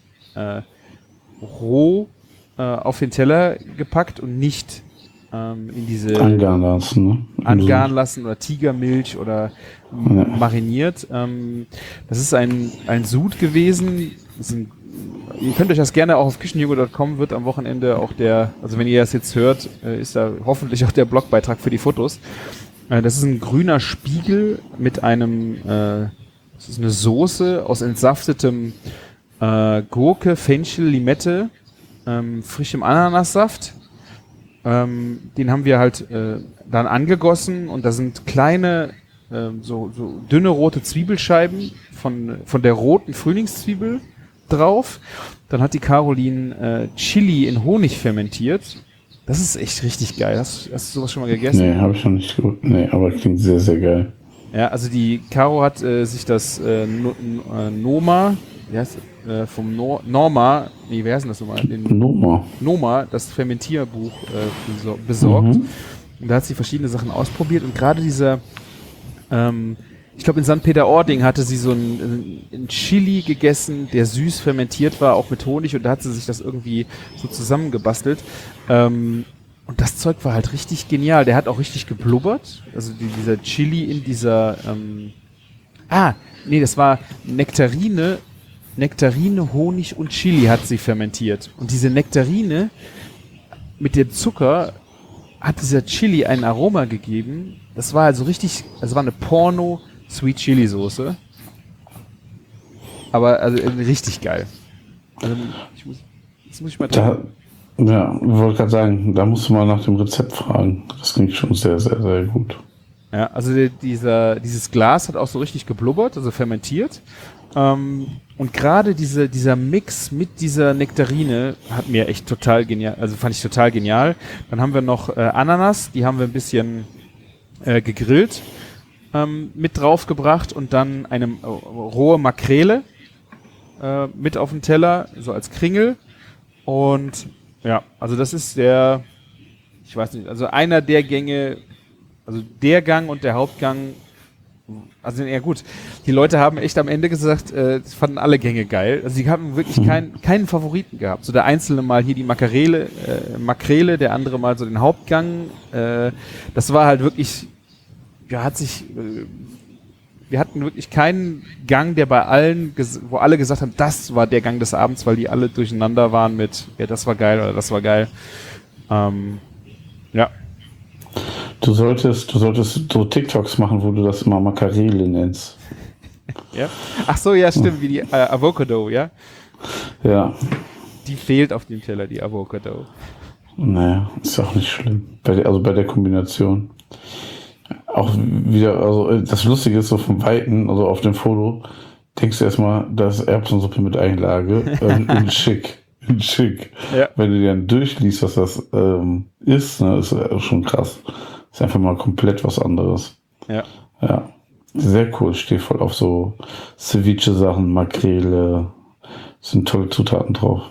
roh auf den Teller gepackt und nicht in diese Angaren lassen, ne? Angaren lassen oder Tigermilch oder mariniert. Das ist ein Sud gewesen. Ihr könnt euch das gerne auch auf küchenjugo.com wird am Wochenende auch also wenn ihr das jetzt hört, ist da hoffentlich auch der Blogbeitrag für die Fotos. Das ist ein grüner Spiegel mit einem, das ist eine Soße aus entsaftetem Gurke, Fenchel, Limette, frischem Ananassaft. Den haben wir halt dann angegossen und da sind kleine, so dünne rote Zwiebelscheiben von der roten Frühlingszwiebel drauf. Dann hat die Caroline Chili in Honig fermentiert. Das ist echt richtig geil. Hast du sowas schon mal gegessen? Nee, habe ich noch nicht gut. Nee, aber klingt sehr, sehr geil. Ja, also die Caro hat sich das Noma, wie heißt vom Norma, nee, wer heißt denn das nochmal? Noma, das Fermentierbuch besorgt. Und da hat sie verschiedene Sachen ausprobiert und gerade dieser, ich glaube in St. Peter-Ording hatte sie so ein Chili gegessen, der süß fermentiert war, auch mit Honig und da hat sie sich das irgendwie so zusammengebastelt. Und das Zeug war halt richtig genial. Der hat auch richtig geblubbert. Also dieser Chili in dieser, das war Nektarine, Honig und Chili hat sie fermentiert. Und diese Nektarine mit dem Zucker hat dieser Chili ein Aroma gegeben. Das war also richtig, das war eine Porno-Sweet Chili Soße. Aber also richtig geil. Also jetzt muss ich mal Ja, ich wollte gerade sagen, da musst du mal nach dem Rezept fragen. Das klingt schon sehr, sehr, sehr gut. Ja, also dieses Glas hat auch so richtig geblubbert, also fermentiert. Und gerade dieser Mix mit dieser Nektarine hat mir echt total genial, also fand ich total genial. Dann haben wir noch Ananas, die haben wir ein bisschen gegrillt mit draufgebracht und dann eine rohe Makrele mit auf den Teller, so als Kringel. Und ja, also das ist ich weiß nicht, also einer der Gänge, also der Gang und der Hauptgang, also ja gut, die Leute haben echt am Ende gesagt, fanden alle Gänge geil. Also sie haben wirklich keinen Favoriten gehabt. So der einzelne mal hier die Makrele, der andere mal so den Hauptgang. Das war halt wirklich, wir hatten wirklich keinen Gang, der bei allen, wo alle gesagt haben, das war der Gang des Abends, weil die alle durcheinander waren mit, ja, das war geil oder das war geil. Ja. Du solltest so TikToks machen, wo du das immer Makarele nennst. Ja? Ach so, ja, stimmt, wie die Avocado, ja? Ja. Die fehlt auf dem Teller, die Avocado. Naja, ist auch nicht schlimm. Bei der Kombination. Auch wieder, also das Lustige ist so vom Weiten, also auf dem Foto, denkst du erstmal, das ist Erbsensuppe mit Einlage in schick. Ja. Wenn du dir dann durchliest, was das ist, ne, ist schon krass. Ist einfach mal komplett was anderes. Ja. Ja. Sehr cool. Ich stehe voll auf so Ceviche-Sachen, Makrele. Sind tolle Zutaten drauf.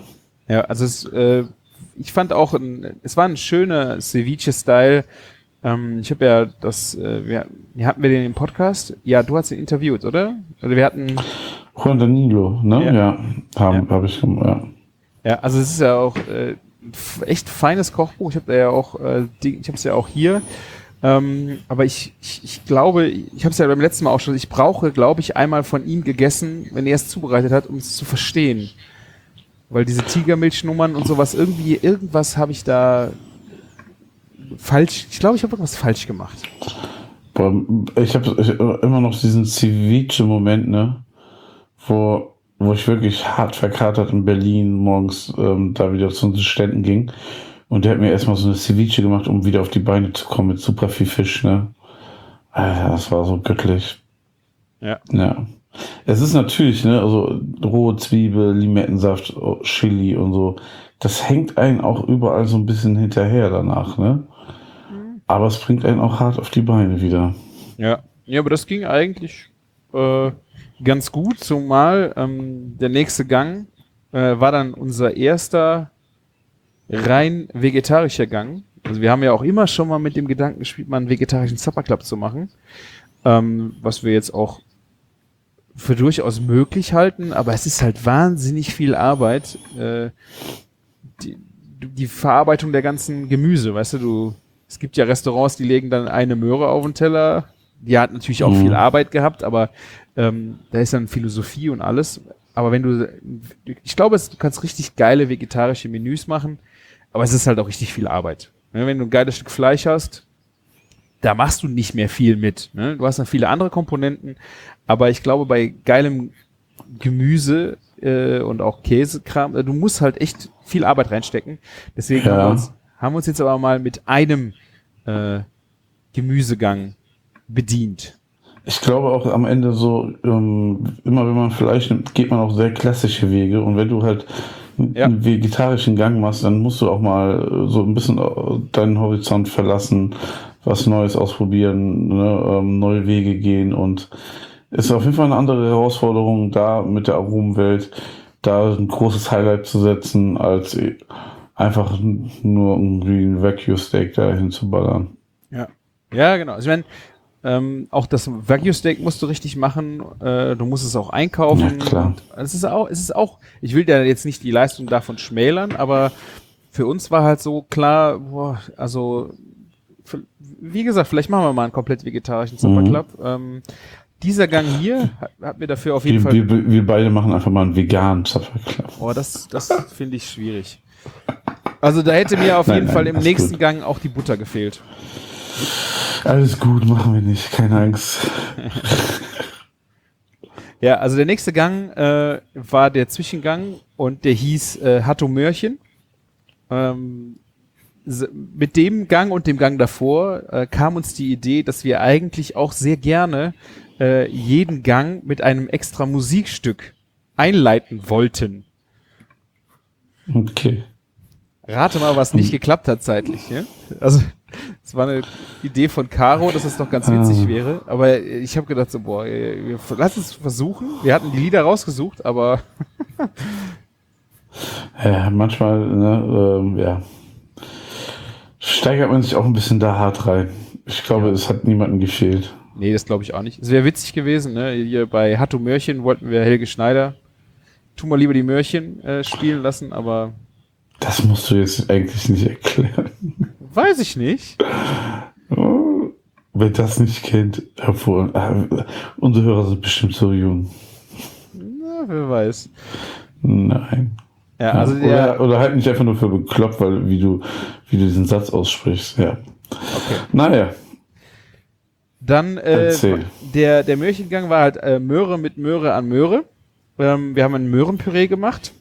Ja, also ich fand auch, es war ein schöner Ceviche-Style. Ich habe ja hatten wir den im Podcast? Ja, du hast ihn interviewt, oder? Also wir hatten... Juan Danilo, ne? Ja, habe ich gemacht, ja. Ja, also es ist ja auch echt feines Kochbuch. Ich habe ja auch, ich habe es ja auch hier. Aber ich glaube, ich habe es ja beim letzten Mal auch schon, ich brauche, glaube ich, einmal von ihm gegessen, wenn er es zubereitet hat, um es zu verstehen. Weil diese Tigermilchnummern und sowas, irgendwas habe ich da falsch, ich glaube, ich habe irgendwas falsch gemacht. Boah, ich habe immer noch diesen Ceviche-Moment, ne? Wo ich wirklich hart verkatert in Berlin morgens da wieder zu unseren Ständen ging. Und der hat mir erstmal so eine Ceviche gemacht, um wieder auf die Beine zu kommen mit super viel Fisch, ne? Alter, das war so göttlich. Ja. Ja. Es ist natürlich, ne, also rohe Zwiebel, Limettensaft, Chili und so. Das hängt einen auch überall so ein bisschen hinterher danach, ne? Aber es bringt einen auch hart auf die Beine wieder. Ja. Ja, aber das ging eigentlich ganz gut, zumal der nächste Gang war dann unser erster rein vegetarischer Gang. Also wir haben ja auch immer schon mal mit dem Gedanken gespielt, mal einen vegetarischen Supper Club zu machen, was wir jetzt auch für durchaus möglich halten, aber es ist halt wahnsinnig viel Arbeit, die Verarbeitung der ganzen Gemüse, weißt du, es gibt ja Restaurants, die legen dann eine Möhre auf den Teller, die hat natürlich auch viel Arbeit gehabt, aber da ist dann Philosophie und alles, aber ich glaube, du kannst richtig geile vegetarische Menüs machen, aber es ist halt auch richtig viel Arbeit. Wenn du ein geiles Stück Fleisch hast, da machst du nicht mehr viel mit. Ne? Du hast dann viele andere Komponenten, aber ich glaube, bei geilem Gemüse und auch Käsekram, du musst halt echt viel Arbeit reinstecken. Deswegen haben wir uns jetzt aber mal mit einem Gemüsegang bedient. Ich glaube auch am Ende so, immer wenn man Fleisch nimmt, geht man auch sehr klassische Wege. Und wenn du halt einen vegetarischen Gang machst, dann musst du auch mal so ein bisschen deinen Horizont verlassen, was Neues ausprobieren, ne, neue Wege gehen. Und es ist auf jeden Fall eine andere Herausforderung, da mit der Aromenwelt da ein großes Highlight zu setzen, als einfach nur irgendwie ein Wagyu-Steak da hinzuballern. Ja, genau. Also ich meine, auch das Wagyu-Steak musst du richtig machen. Du musst es auch einkaufen. Ja, klar. Und es ist auch, ich will ja jetzt nicht die Leistung davon schmälern, aber für uns war halt so klar, wie gesagt, vielleicht machen wir mal einen komplett vegetarischen Supper Club. Dieser Gang hier hat mir dafür auf jeden Fall... Wir beide machen einfach mal einen veganen Supper Club. Oh, das finde ich schwierig. Also da hätte mir auf jeden Fall im nächsten Gang auch die Butter gefehlt. Alles gut, machen wir nicht, keine Angst. Ja, also der nächste Gang war der Zwischengang und der hieß Hatto Möhrchen. Mit dem Gang und dem Gang davor kam uns die Idee, dass wir eigentlich auch sehr gerne jeden Gang mit einem extra Musikstück einleiten wollten. Okay. Rate mal, was nicht geklappt hat zeitlich. Ja? Also es war eine Idee von Caro, dass es doch ganz witzig wäre. Aber ich habe gedacht so, lass es versuchen. Wir hatten die Lieder rausgesucht, aber ja, manchmal, ne, steigert man sich auch ein bisschen da hart rein. Ich glaube, es hat niemandem gefehlt. Nee, das glaube ich auch nicht. Es wäre witzig gewesen, ne? Hier bei Hatto Möhrchen wollten wir Helge Schneider, tu mal lieber die Möhrchen spielen lassen, aber... Das musst du jetzt eigentlich nicht erklären. Weiß ich nicht. Oh, wer das nicht kennt, obwohl, unsere Hörer sind bestimmt so jung. Na, wer weiß. Nein. Ja, also oder halt nicht einfach nur für bekloppt, weil wie du diesen Satz aussprichst. Ja. Okay. Naja. Dann der Möhrchengang war halt Möhre mit Möhre an Möhre. Wir haben ein Möhrenpüree gemacht.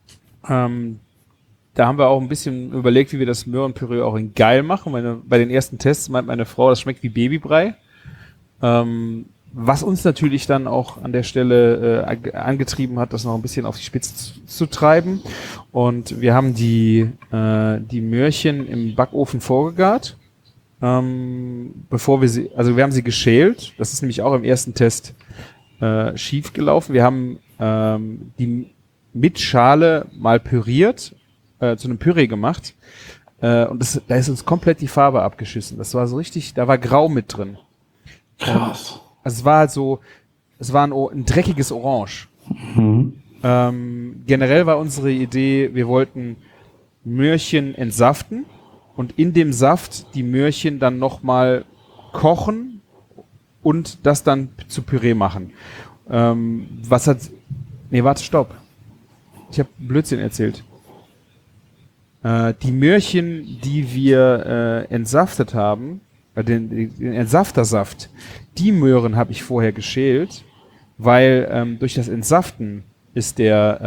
Da haben wir auch ein bisschen überlegt, wie wir das Möhrenpüree auch in geil machen. Bei den ersten Tests meint meine Frau, das schmeckt wie Babybrei. Was uns natürlich dann auch an der Stelle angetrieben hat, das noch ein bisschen auf die Spitze zu treiben. Und wir haben die Möhrchen im Backofen vorgegart. Wir haben sie geschält. Das ist nämlich auch im ersten Test schief gelaufen. Wir haben die mit Schale mal püriert zu einem Püree gemacht. Und da ist uns komplett die Farbe abgeschissen. Das war so richtig, da war Grau mit drin. Krass. Also es war halt so, es war ein dreckiges Orange. Mhm. Generell war unsere Idee, wir wollten Möhrchen entsaften und in dem Saft die Möhrchen dann nochmal kochen und das dann zu Püree machen. Stopp. Ich habe Blödsinn erzählt. Die Möhrchen, die wir entsaftet haben, den Entsaftersaft, die Möhren habe ich vorher geschält, weil durch das Entsaften ist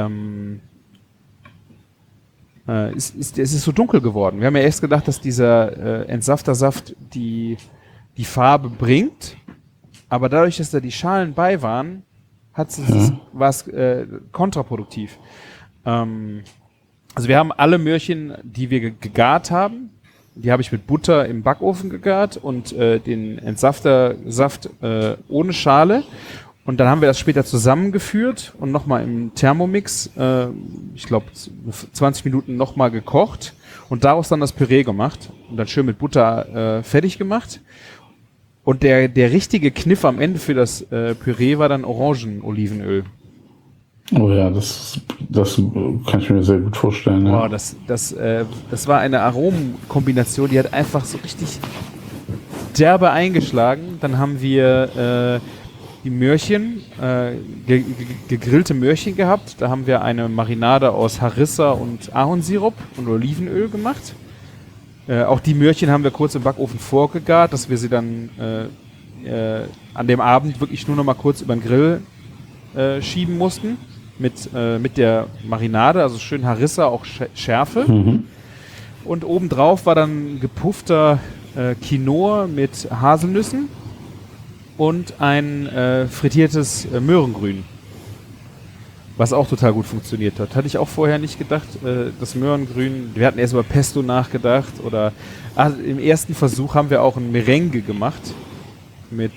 es ist so dunkel geworden. Wir haben ja erst gedacht, dass dieser Entsaftersaft die Farbe bringt, aber dadurch, dass da die Schalen bei waren, war es kontraproduktiv. Also wir haben alle Möhrchen, die wir gegart haben, die habe ich mit Butter im Backofen gegart und den Entsaftersaft ohne Schale. Und dann haben wir das später zusammengeführt und nochmal im Thermomix, ich glaube 20 Minuten nochmal gekocht und daraus dann das Püree gemacht und dann schön mit Butter fertig gemacht. Und der richtige Kniff am Ende für das Püree war dann Orangenolivenöl. Oh ja, das kann ich mir sehr gut vorstellen. Boah, Ja. das war eine Aromenkombination, die hat einfach so richtig derbe eingeschlagen. Dann haben wir die Möhrchen, gegrillte Möhrchen gehabt. Da haben wir eine Marinade aus Harissa und Ahornsirup und Olivenöl gemacht. Auch die Möhrchen haben wir kurz im Backofen vorgegart, dass wir sie dann an dem Abend wirklich nur noch mal kurz über den Grill schieben mussten. Mit der Marinade, also schön Harissa, auch Schärfe. Mhm. Und obendrauf war dann gepuffter Quinoa mit Haselnüssen und ein frittiertes Möhrengrün, was auch total gut funktioniert hat. Hatte ich auch vorher nicht gedacht, das Möhrengrün, wir hatten erst über Pesto nachgedacht im ersten Versuch haben wir auch ein Merengue gemacht mit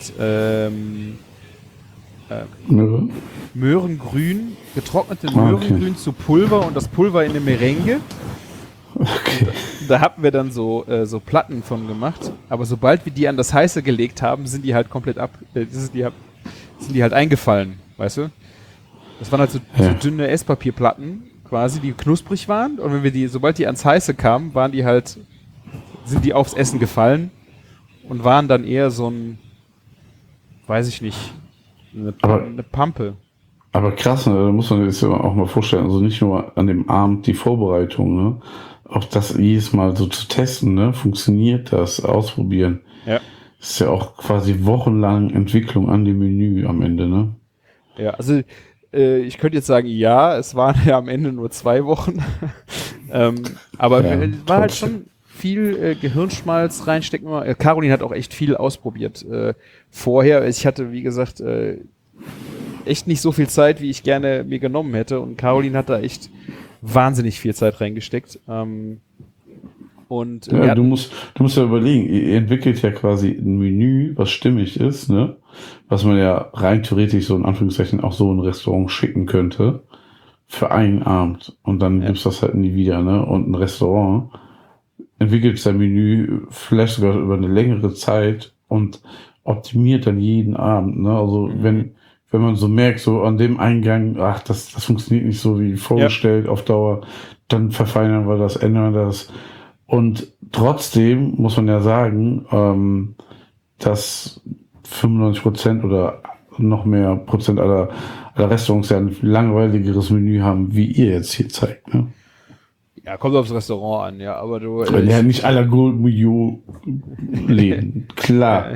Möhrengrün, getrocknete Möhrengrün zu Pulver und das Pulver in eine Merengue. Okay. Da hatten wir dann so Platten von gemacht, aber sobald wir die an das Heiße gelegt haben, sind die halt komplett sind die halt eingefallen, weißt du? Das waren halt so dünne Esspapierplatten quasi, die knusprig waren und sobald die ans Heiße kamen, sind die aufs Essen gefallen und waren dann eher so ein, weiß ich nicht, eine Pampe. Aber krass, ne? Da muss man sich auch mal vorstellen, also nicht nur an dem Abend die Vorbereitung, ne? Auch das jedes Mal so zu testen, ne? Funktioniert das? Ausprobieren. Ja. Das ist ja auch quasi wochenlang Entwicklung an dem Menü am Ende, ne? Ja, also ich könnte jetzt sagen, ja, es waren ja am Ende nur 2 Wochen. Aber war halt schon viel Gehirnschmalz reinstecken. Caroline hat auch echt viel ausprobiert vorher. Ich hatte, wie gesagt, echt nicht so viel Zeit, wie ich gerne mir genommen hätte. Und Caroline hat da echt wahnsinnig viel Zeit reingesteckt. Du musst ja überlegen, ihr entwickelt ja quasi ein Menü, was stimmig ist, ne? Was man ja rein theoretisch so in Anführungszeichen auch so in ein Restaurant schicken könnte für einen Abend. Und dann gibt's das halt nie wieder, ne? Und ein Restaurant entwickelt sein Menü vielleicht sogar über eine längere Zeit und optimiert dann jeden Abend, ne? Also wenn man so merkt, so an dem Eingang, das funktioniert nicht so wie vorgestellt auf Dauer, dann verfeinern wir das, ändern wir das. Und trotzdem muss man ja sagen, dass 95% oder noch mehr Prozent aller Restaurants ja ein langweiligeres Menü haben, wie ihr jetzt hier zeigt, ne? Ja, kommt aufs Restaurant an, ja, aber du... ja, nicht aller Gourmet-Läden, klar.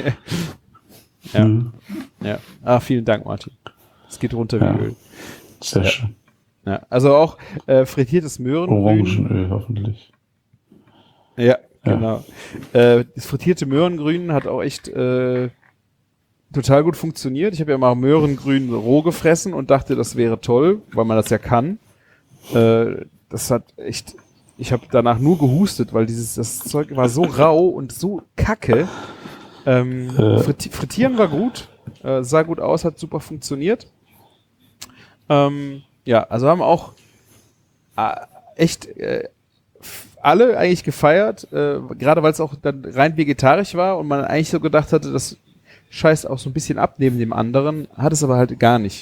Ja. Vielen Dank, Martin. Es geht runter wie Öl. Sehr schön. Ja, also auch frittiertes Möhrengrün. Orangenöl hoffentlich. Ja, genau. Das frittierte Möhrengrün hat auch echt total gut funktioniert. Ich habe ja mal Möhrengrün roh gefressen und dachte, das wäre toll, weil man das ja kann. Das hat echt... Ich habe danach nur gehustet, weil das Zeug war so rau und so kacke. Frittieren war gut, sah gut aus, hat super funktioniert. Also haben auch echt alle eigentlich gefeiert, gerade weil es auch dann rein vegetarisch war und man eigentlich so gedacht hatte, das scheißt auch so ein bisschen ab neben dem anderen, hat es aber halt gar nicht.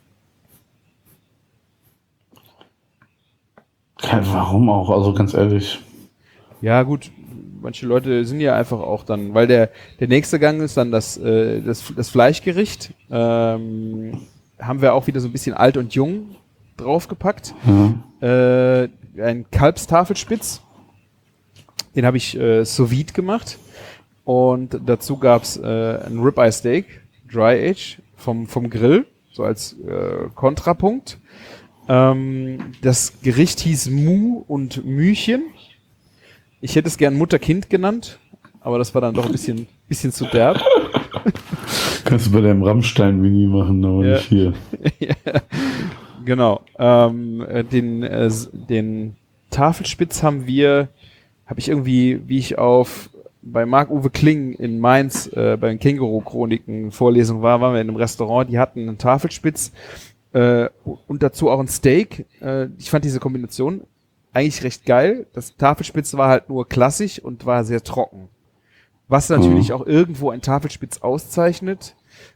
Warum auch? Also ganz ehrlich. Ja gut, manche Leute sind ja einfach auch dann, weil der nächste Gang ist dann das Fleischgericht, haben wir auch wieder so ein bisschen alt und jung draufgepackt. Ein Kalbstafelspitz, den habe ich sous vide gemacht und dazu gab's ein Ribeye Steak, Dry Age vom Grill, so als Kontrapunkt. Das Gericht hieß Mu und Mühchen. Ich hätte es gern Mutter-Kind genannt, aber das war dann doch ein bisschen zu derb. Kannst du bei deinem Rammstein-Mini machen, aber nicht hier. Ja, genau. Den Tafelspitz habe ich irgendwie, wie ich bei Marc-Uwe Kling in Mainz bei den Känguru-Chroniken-Vorlesungen waren wir in einem Restaurant, die hatten einen Tafelspitz und dazu auch ein Steak. Ich fand diese Kombination eigentlich recht geil. Das Tafelspitz war halt nur klassisch und war sehr trocken. Was natürlich auch irgendwo ein Tafelspitz auszeichnet.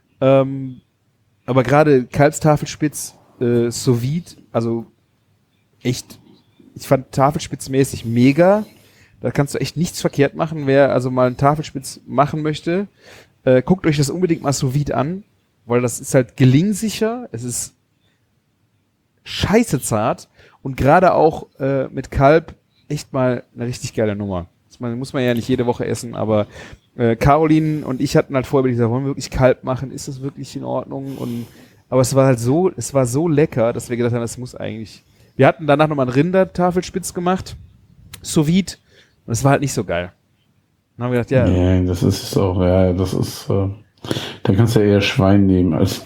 Aber gerade Kalbstafelspitz sous vide, also echt, ich fand tafelspitzmäßig mega. Da kannst du echt nichts verkehrt machen. Wer also mal einen Tafelspitz machen möchte, guckt euch das unbedingt mal sous vide an, weil das ist halt gelingsicher, es ist scheiße zart und gerade auch mit Kalb echt mal eine richtig geile Nummer. Das muss man ja nicht jede Woche essen, aber Caroline und ich hatten halt vorher gesagt, wollen wir wirklich Kalb machen? Ist das wirklich in Ordnung? Aber es war so lecker, dass wir gedacht haben, es muss eigentlich. Wir hatten danach nochmal einen Rindertafelspitz gemacht, sous vide, und es war halt nicht so geil. Dann haben wir gedacht, ja. Nee, das ist auch, da kannst du ja eher Schwein nehmen als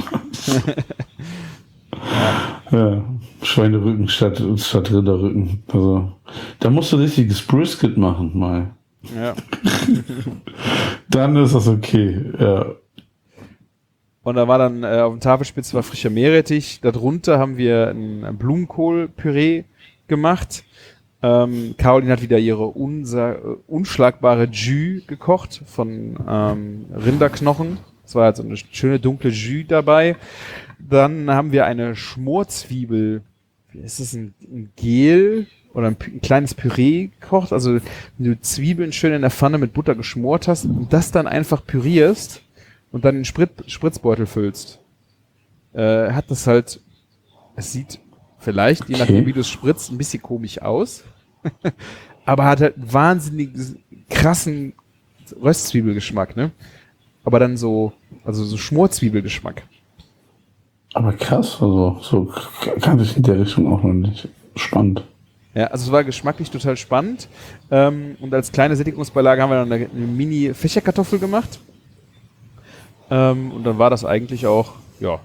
ja, Schweinerücken statt Rinderrücken. Also, da musst du richtiges Brisket machen mal. Ja. Dann ist das okay, ja. Und da war dann auf dem Tafelspitz war frischer Meerrettich. Darunter haben wir ein Blumenkohlpüree gemacht. Caroline hat wieder ihre unschlagbare Jus gekocht von Rinderknochen. Es war halt so eine schöne dunkle Jus dabei. Dann haben wir eine Schmorzwiebel. Ist das ein Gel oder ein kleines Püree gekocht? Also wenn du Zwiebeln schön in der Pfanne mit Butter geschmort hast und das dann einfach pürierst und dann in Spritzbeutel füllst, hat das halt, es sieht vielleicht, je nachdem wie du es spritzt, ein bisschen komisch aus, aber hat halt wahnsinnig krassen Röstzwiebelgeschmack, ne? Aber dann so Schmorzwiebelgeschmack. Aber krass, also so kannte ich in der Richtung auch noch nicht. Spannend. Ja, also es war geschmacklich total spannend. Und als kleine Sättigungsbeilage haben wir dann eine Mini-Fächerkartoffel gemacht. Und dann war das eigentlich auch, ja,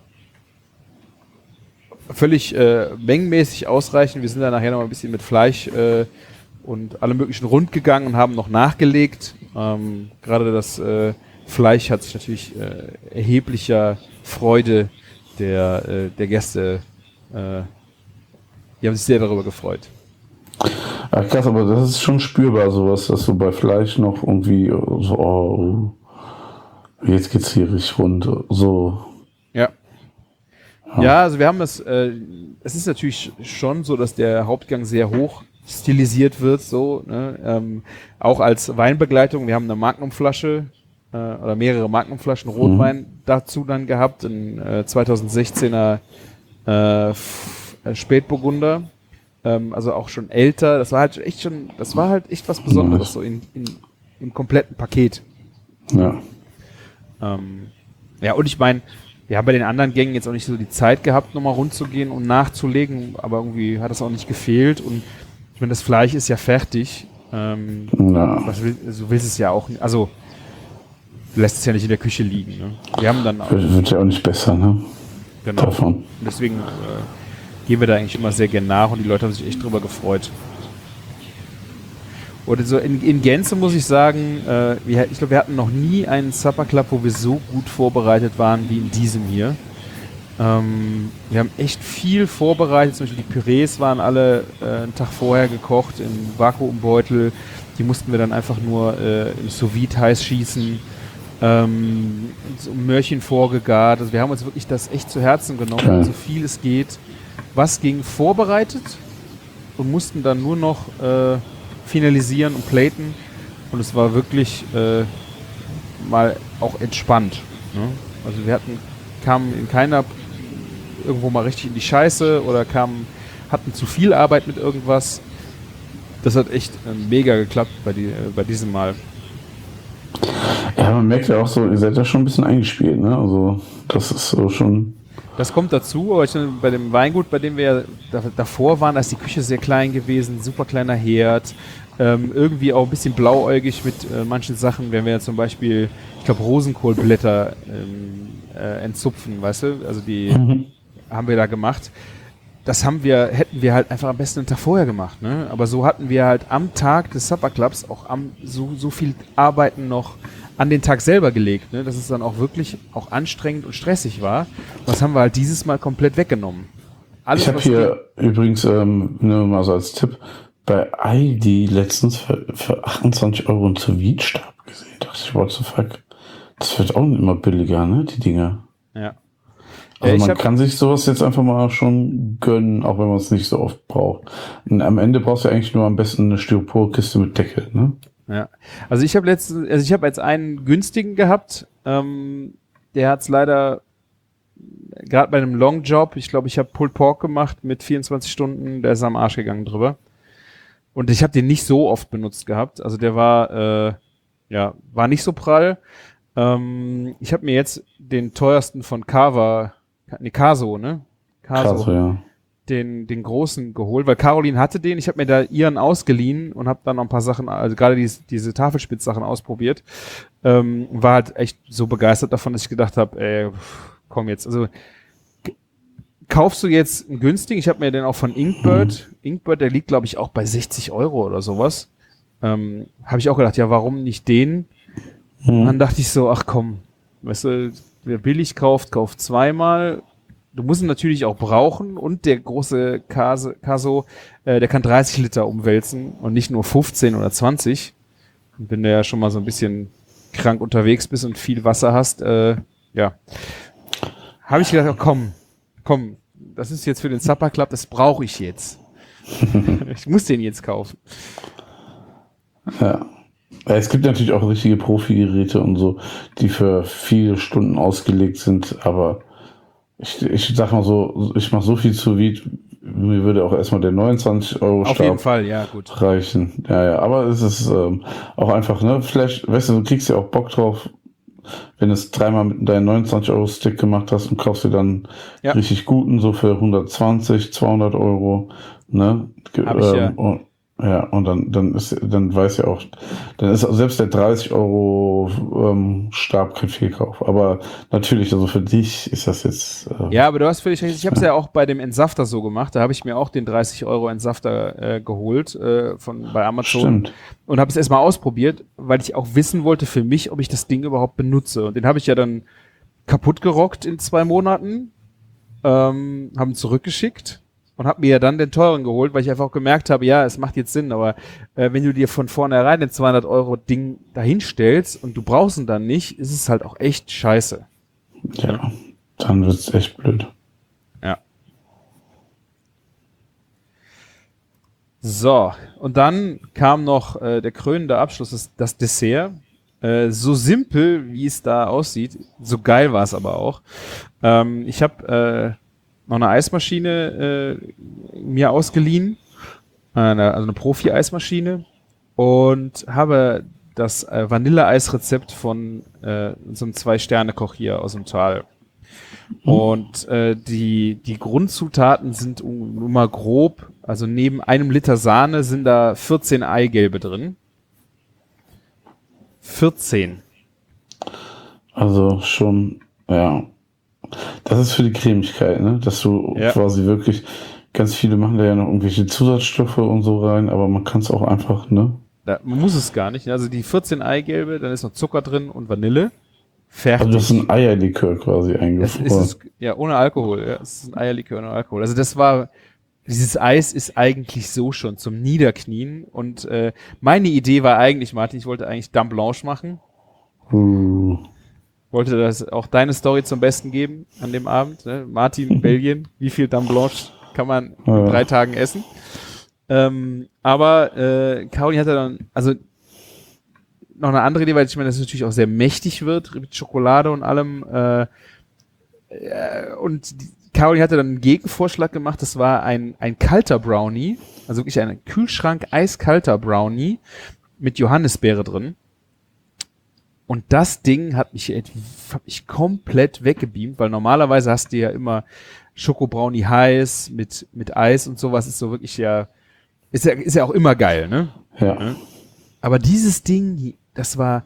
völlig mengenmäßig ausreichend. Wir sind dann nachher noch ein bisschen mit Fleisch und allem möglichen rund gegangen und haben noch nachgelegt. Gerade das Fleisch hat sich natürlich erheblicher Freude der Gäste, die haben sich sehr darüber gefreut. Ja, krass, aber das ist schon spürbar, sowas, dass du bei Fleisch noch irgendwie so, oh, jetzt geht's hier richtig rund, so. Ja, also wir haben es ist natürlich schon so, dass der Hauptgang sehr hoch stilisiert wird, so, ne? Auch als Weinbegleitung. Wir haben eine Magnumflasche oder mehrere Magnumflaschen Rotwein dazu dann gehabt, ein 2016er Spätburgunder, also auch schon älter. Das war halt echt was Besonderes, so im kompletten Paket. Ja. Ja, und ich meine, wir haben bei den anderen Gängen jetzt auch nicht so die Zeit gehabt, nochmal rund zu gehen und nachzulegen, aber irgendwie hat das auch nicht gefehlt und ich meine, das Fleisch ist ja fertig. Du willst es ja auch nicht, also du lässt es ja nicht in der Küche liegen. Ne? Wir haben dann auch, wird ja auch nicht besser, ne? Genau. Davon. Und deswegen gehen wir da eigentlich immer sehr gern nach und die Leute haben sich echt drüber gefreut. Oder so in Gänze muss ich sagen, ich glaube, wir hatten noch nie einen Supper Club, wo wir so gut vorbereitet waren wie in diesem hier. Wir haben echt viel vorbereitet, zum Beispiel die Pürees waren alle einen Tag vorher gekocht im Vakuumbeutel. Die mussten wir dann einfach nur im Sous-Vide heiß schießen. So Möhrchen vorgegart. Also wir haben uns wirklich das echt zu Herzen genommen, Okay. so viel es geht. Was ging vorbereitet und mussten dann nur noch finalisieren und platen. Und es war wirklich mal auch entspannt. Ne? Also wir kamen in keiner irgendwo mal richtig in die Scheiße oder hatten zu viel Arbeit mit irgendwas. Das hat echt mega geklappt bei diesem Mal. Ja, man merkt ja auch so, ihr seid ja schon ein bisschen eingespielt, ne? Also, das ist so schon. Das kommt dazu, aber bei dem Weingut, bei dem wir davor waren, da ist die Küche sehr klein gewesen, super kleiner Herd, irgendwie auch ein bisschen blauäugig mit manchen Sachen, wenn wir zum Beispiel, ich glaube, Rosenkohlblätter entzupfen, weißt du, also die haben wir da gemacht. Das hätten wir halt einfach am besten einen Tag vorher gemacht, ne? Aber so hatten wir halt am Tag des Supper Clubs auch so viel Arbeiten noch an den Tag selber gelegt, ne? Dass es dann auch wirklich auch anstrengend und stressig war. Das haben wir halt dieses Mal komplett weggenommen. Alles, Ich habe hier übrigens, nur mal so als Tipp, bei Aldi letztens für 28 Euro einen Sous-Vide-Stab gesehen. Da dachte ich, what the fuck? Das wird auch immer billiger, ne, die Dinger. Ja. Also Ich man hab- kann sich sowas jetzt einfach mal schon gönnen, auch wenn man es nicht so oft braucht. Und am Ende brauchst du eigentlich nur am besten eine Styroporkiste mit Deckel, ne? Ja. Also ich habe jetzt einen günstigen gehabt, der hat's leider gerade bei einem Long Job, ich glaube, ich habe Pulled Pork gemacht mit 24 Stunden, der ist am Arsch gegangen drüber. Und ich habe den nicht so oft benutzt gehabt. Also der war nicht so prall. Ich habe mir jetzt den teuersten von Caso, ne? Krass, ja. Den großen geholt, weil Caroline hatte den. Ich habe mir da ihren ausgeliehen und habe dann noch ein paar Sachen, also gerade diese Tafelspitzsachen ausprobiert. War halt echt so begeistert davon, dass ich gedacht habe, komm jetzt, also kaufst du jetzt einen günstigen? Ich habe mir den auch von Inkbird. Inkbird, der liegt, glaube ich, auch bei 60 Euro oder sowas. Habe ich auch gedacht, ja, warum nicht den? Und dann dachte ich so, ach komm, weißt du, wer billig kauft zweimal. Du musst ihn natürlich auch brauchen und der große Caso, der kann 30 Liter umwälzen und nicht nur 15 oder 20. Und wenn du ja schon mal so ein bisschen krank unterwegs bist und viel Wasser hast, habe ich gedacht, komm, das ist jetzt für den Supper Club, das brauche ich jetzt. Ich muss den jetzt kaufen. Ja. Ja, es gibt natürlich auch richtige Profi-Geräte und so, die für viele Stunden ausgelegt sind, aber ich sag mal so, ich mache so viel Sous-Vide, mir würde auch erstmal der 29 Euro Auf jeden Stab Fall, ja, gut. reichen. Ja, aber es ist auch einfach, ne, vielleicht, weißt du kriegst ja auch Bock drauf, wenn du es dreimal mit deinem 29 Euro Stick gemacht hast und kaufst dir dann Ja. richtig guten, so für 120, 200 Euro, ne? Hab ich ja. Und dann weiß ja auch, dann ist selbst der 30 Euro Stab kein Fehlkauf. Aber natürlich, also für dich ist das jetzt. Ja, aber du hast völlig recht. Ich habe es ja auch bei dem Entsafter so gemacht. Da habe ich mir auch den 30 Euro Entsafter geholt bei Amazon. Stimmt. Und habe es erstmal ausprobiert, weil ich auch wissen wollte für mich, ob ich das Ding überhaupt benutze. Und den habe ich ja dann kaputt gerockt in 2 Monaten, haben ihn zurückgeschickt und habe mir ja dann den teuren geholt, weil ich einfach auch gemerkt habe, ja, es macht jetzt Sinn, aber wenn du dir von vornherein den 200 Euro Ding dahinstellst und du brauchst ihn dann nicht, ist es halt auch echt scheiße. Ja, dann wird's echt blöd. Ja. So, und dann kam noch der krönende Abschluss, das Dessert. So simpel, wie es da aussieht, so geil war es aber auch. Ich habe noch eine Eismaschine mir ausgeliehen, also eine Profi-Eismaschine, und habe das Vanilleeisrezept von so einem 2-Sterne-Koch hier aus dem Tal. Und die Grundzutaten sind mal grob, also neben einem Liter Sahne sind da 14 Eigelbe drin. 14. Also schon, ja. Das ist für die Cremigkeit, ne? Dass du quasi wirklich, ganz viele machen da ja noch irgendwelche Zusatzstoffe und so rein, aber man kann es auch einfach, ne? Man muss es gar nicht. Also die 14 Eigelbe, dann ist noch Zucker drin und Vanille. fertig. Also das ist ein Eierlikör quasi Das eingefroren. ist es, ja, ohne Alkohol. Ja, es ist ein Eierlikör ohne Alkohol. Also dieses Eis ist eigentlich so schon zum Niederknien. Und meine Idee war eigentlich, Martin, ich wollte eigentlich Dame Blanche machen. Wollte das auch deine Story zum Besten geben an dem Abend. Ne? Martin, Belgien, wie viel Dame Blanche kann man in 3 Tagen essen? Aber Caroline hatte dann, also noch eine andere Idee, weil ich meine, dass es natürlich auch sehr mächtig wird mit Schokolade und allem. Und Caroline hatte dann einen Gegenvorschlag gemacht, das war ein kalter Brownie, also wirklich ein Kühlschrank eiskalter Brownie mit Johannisbeere drin. Und das Ding hat mich komplett weggebeamt, weil normalerweise hast du ja immer Schokobrownie heiß mit Eis und sowas, ist so wirklich ist ja auch immer geil, ne? Ja. Aber dieses Ding, es war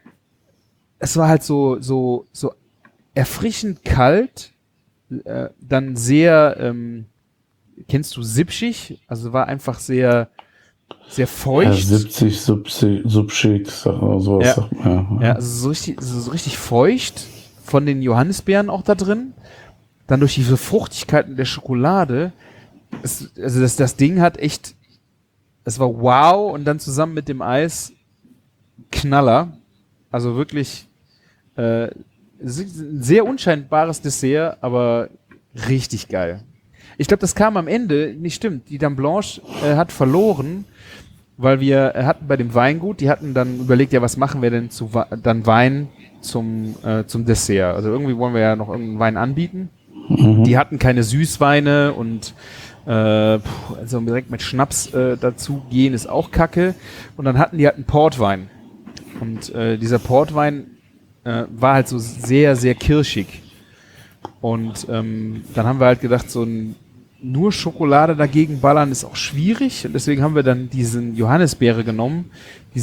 halt so erfrischend kalt, dann sehr, kennst du Sipschig? Also war einfach sehr, sehr feucht. Ja, 70, Subschick, sowas. Ja. Sagt man, Ja, also so richtig feucht von den Johannisbeeren auch da drin. Dann durch diese Fruchtigkeiten der Schokolade. Das Ding hat echt, es war wow, und dann zusammen mit dem Eis Knaller. Also wirklich ein sehr unscheinbares Dessert, aber richtig geil. Ich glaube, das kam am Ende, nicht stimmt, die Dame Blanche hat verloren, weil wir hatten bei dem Weingut, die hatten dann überlegt, ja, was machen wir denn dann Wein zum Dessert. Also irgendwie wollen wir ja noch irgendeinen Wein anbieten. Die hatten keine Süßweine und also direkt mit Schnaps dazu gehen ist auch kacke. Und dann hatten die halt einen Portwein. Und dieser Portwein war halt so sehr, sehr kirschig. Und dann haben wir halt gedacht, nur Schokolade dagegen ballern ist auch schwierig. Und deswegen haben wir dann diesen Johannisbeere genommen, die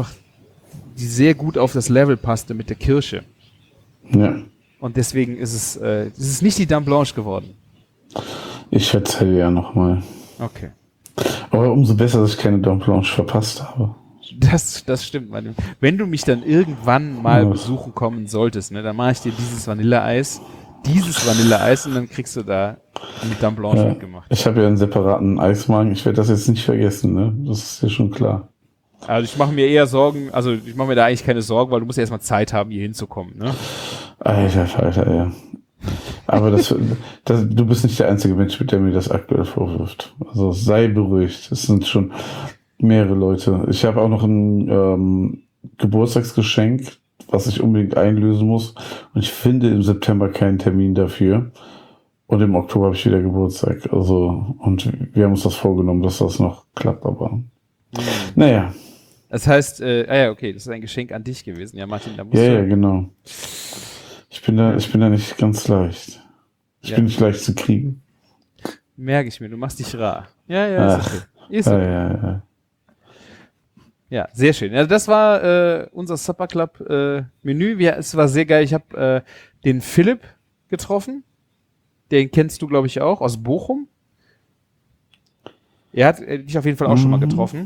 sehr gut auf das Level passte mit der Kirsche. Ja. Und deswegen ist es nicht die Dame Blanche geworden. Ich verzeihe ja nochmal. Okay. Aber umso besser, dass ich keine Dame Blanche verpasst habe. Das stimmt, Mann. Wenn du mich dann irgendwann mal besuchen kommen solltest, ne, dann mache ich dir dieses Vanilleeis und dann kriegst du da die Dame Blanche mitgemacht. Ich habe ja einen separaten Eismagen. Ich werde das jetzt nicht vergessen, ne? Das ist ja schon klar. Also ich mache mir eher Sorgen, also ich mache mir da eigentlich keine Sorgen, weil du musst ja erstmal Zeit haben, hier hinzukommen, ne? Alter, ja. Aber du bist nicht der einzige Mensch, der mir das aktuell vorwirft. Also sei beruhigt. Es sind schon mehrere Leute. Ich habe auch noch ein Geburtstagsgeschenk, was ich unbedingt einlösen muss. Und ich finde im September keinen Termin dafür. Und im Oktober habe ich wieder Geburtstag. Also, und wir haben uns das vorgenommen, dass das noch klappt, aber naja. Das heißt, okay, das ist ein Geschenk an dich gewesen. Ja, Martin, da musst du... Ja, genau. Ich bin da nicht ganz leicht. Ich bin nicht leicht zu kriegen. Merke ich mir, du machst dich rar. Ja, ist okay. Ist okay. Ja. Ja, sehr schön. Also das war unser Supper Club Menü. Es war sehr geil. Ich habe den Philipp getroffen. Den kennst du, glaube ich, auch, aus Bochum. Er hat dich auf jeden Fall auch schon mal getroffen.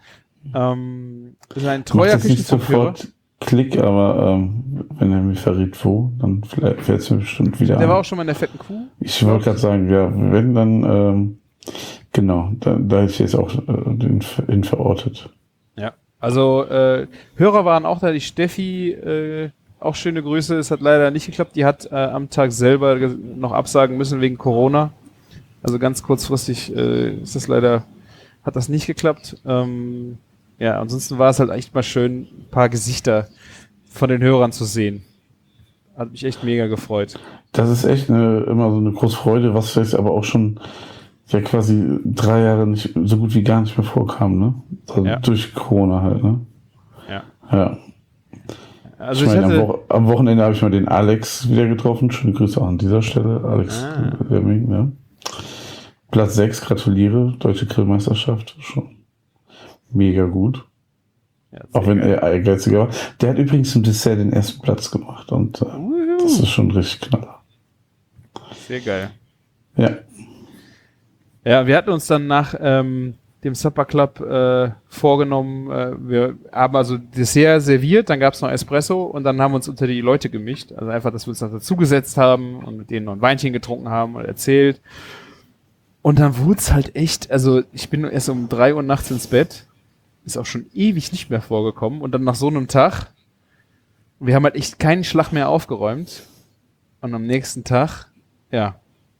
Ist ein treuer Küchenführer. Klick, aber wenn er mir verrät, wo, dann fällt es mir bestimmt wieder Der an. war auch schon mal in der fetten Kuh. Ich wollte gerade sagen, ja, wenn, dann genau, da hätte ich jetzt auch den verortet. Ja, also Hörer waren auch da, die Steffi, auch schöne Grüße, es hat leider nicht geklappt, die hat am Tag selber noch absagen müssen wegen Corona, also ganz kurzfristig hat das nicht geklappt. Ja, ansonsten war es halt echt mal schön, ein paar Gesichter von den Hörern zu sehen. Hat mich echt mega gefreut. Das ist echt immer so eine große Freude, was jetzt aber auch schon ja quasi 3 Jahre nicht so gut wie gar nicht mehr vorkam, ne? Also durch Corona halt, ne? Ja. Also ich meine, am Wochenende habe ich mal den Alex wieder getroffen. Schöne Grüße auch an dieser Stelle. Alex Lemming, ne? Platz 6, gratuliere. Deutsche Grillmeisterschaft. Schon mega gut. Ja, auch wenn er ehrgeiziger war. Der hat übrigens im Dessert den ersten Platz gemacht. Und das ist schon richtig knaller. Sehr geil. Ja. Ja, wir hatten uns dann nach dem dem Supper Club vorgenommen. Wir haben also Dessert serviert, dann gab's noch Espresso und dann haben wir uns unter die Leute gemischt. Also einfach, dass wir uns noch dazugesetzt haben und mit denen noch ein Weinchen getrunken haben und erzählt. Und dann wurde es halt echt, also ich bin erst um 3 Uhr nachts ins Bett, ist auch schon ewig nicht mehr vorgekommen. Und dann nach so einem Tag, wir haben halt echt keinen Schlag mehr aufgeräumt. Und am nächsten Tag, ja,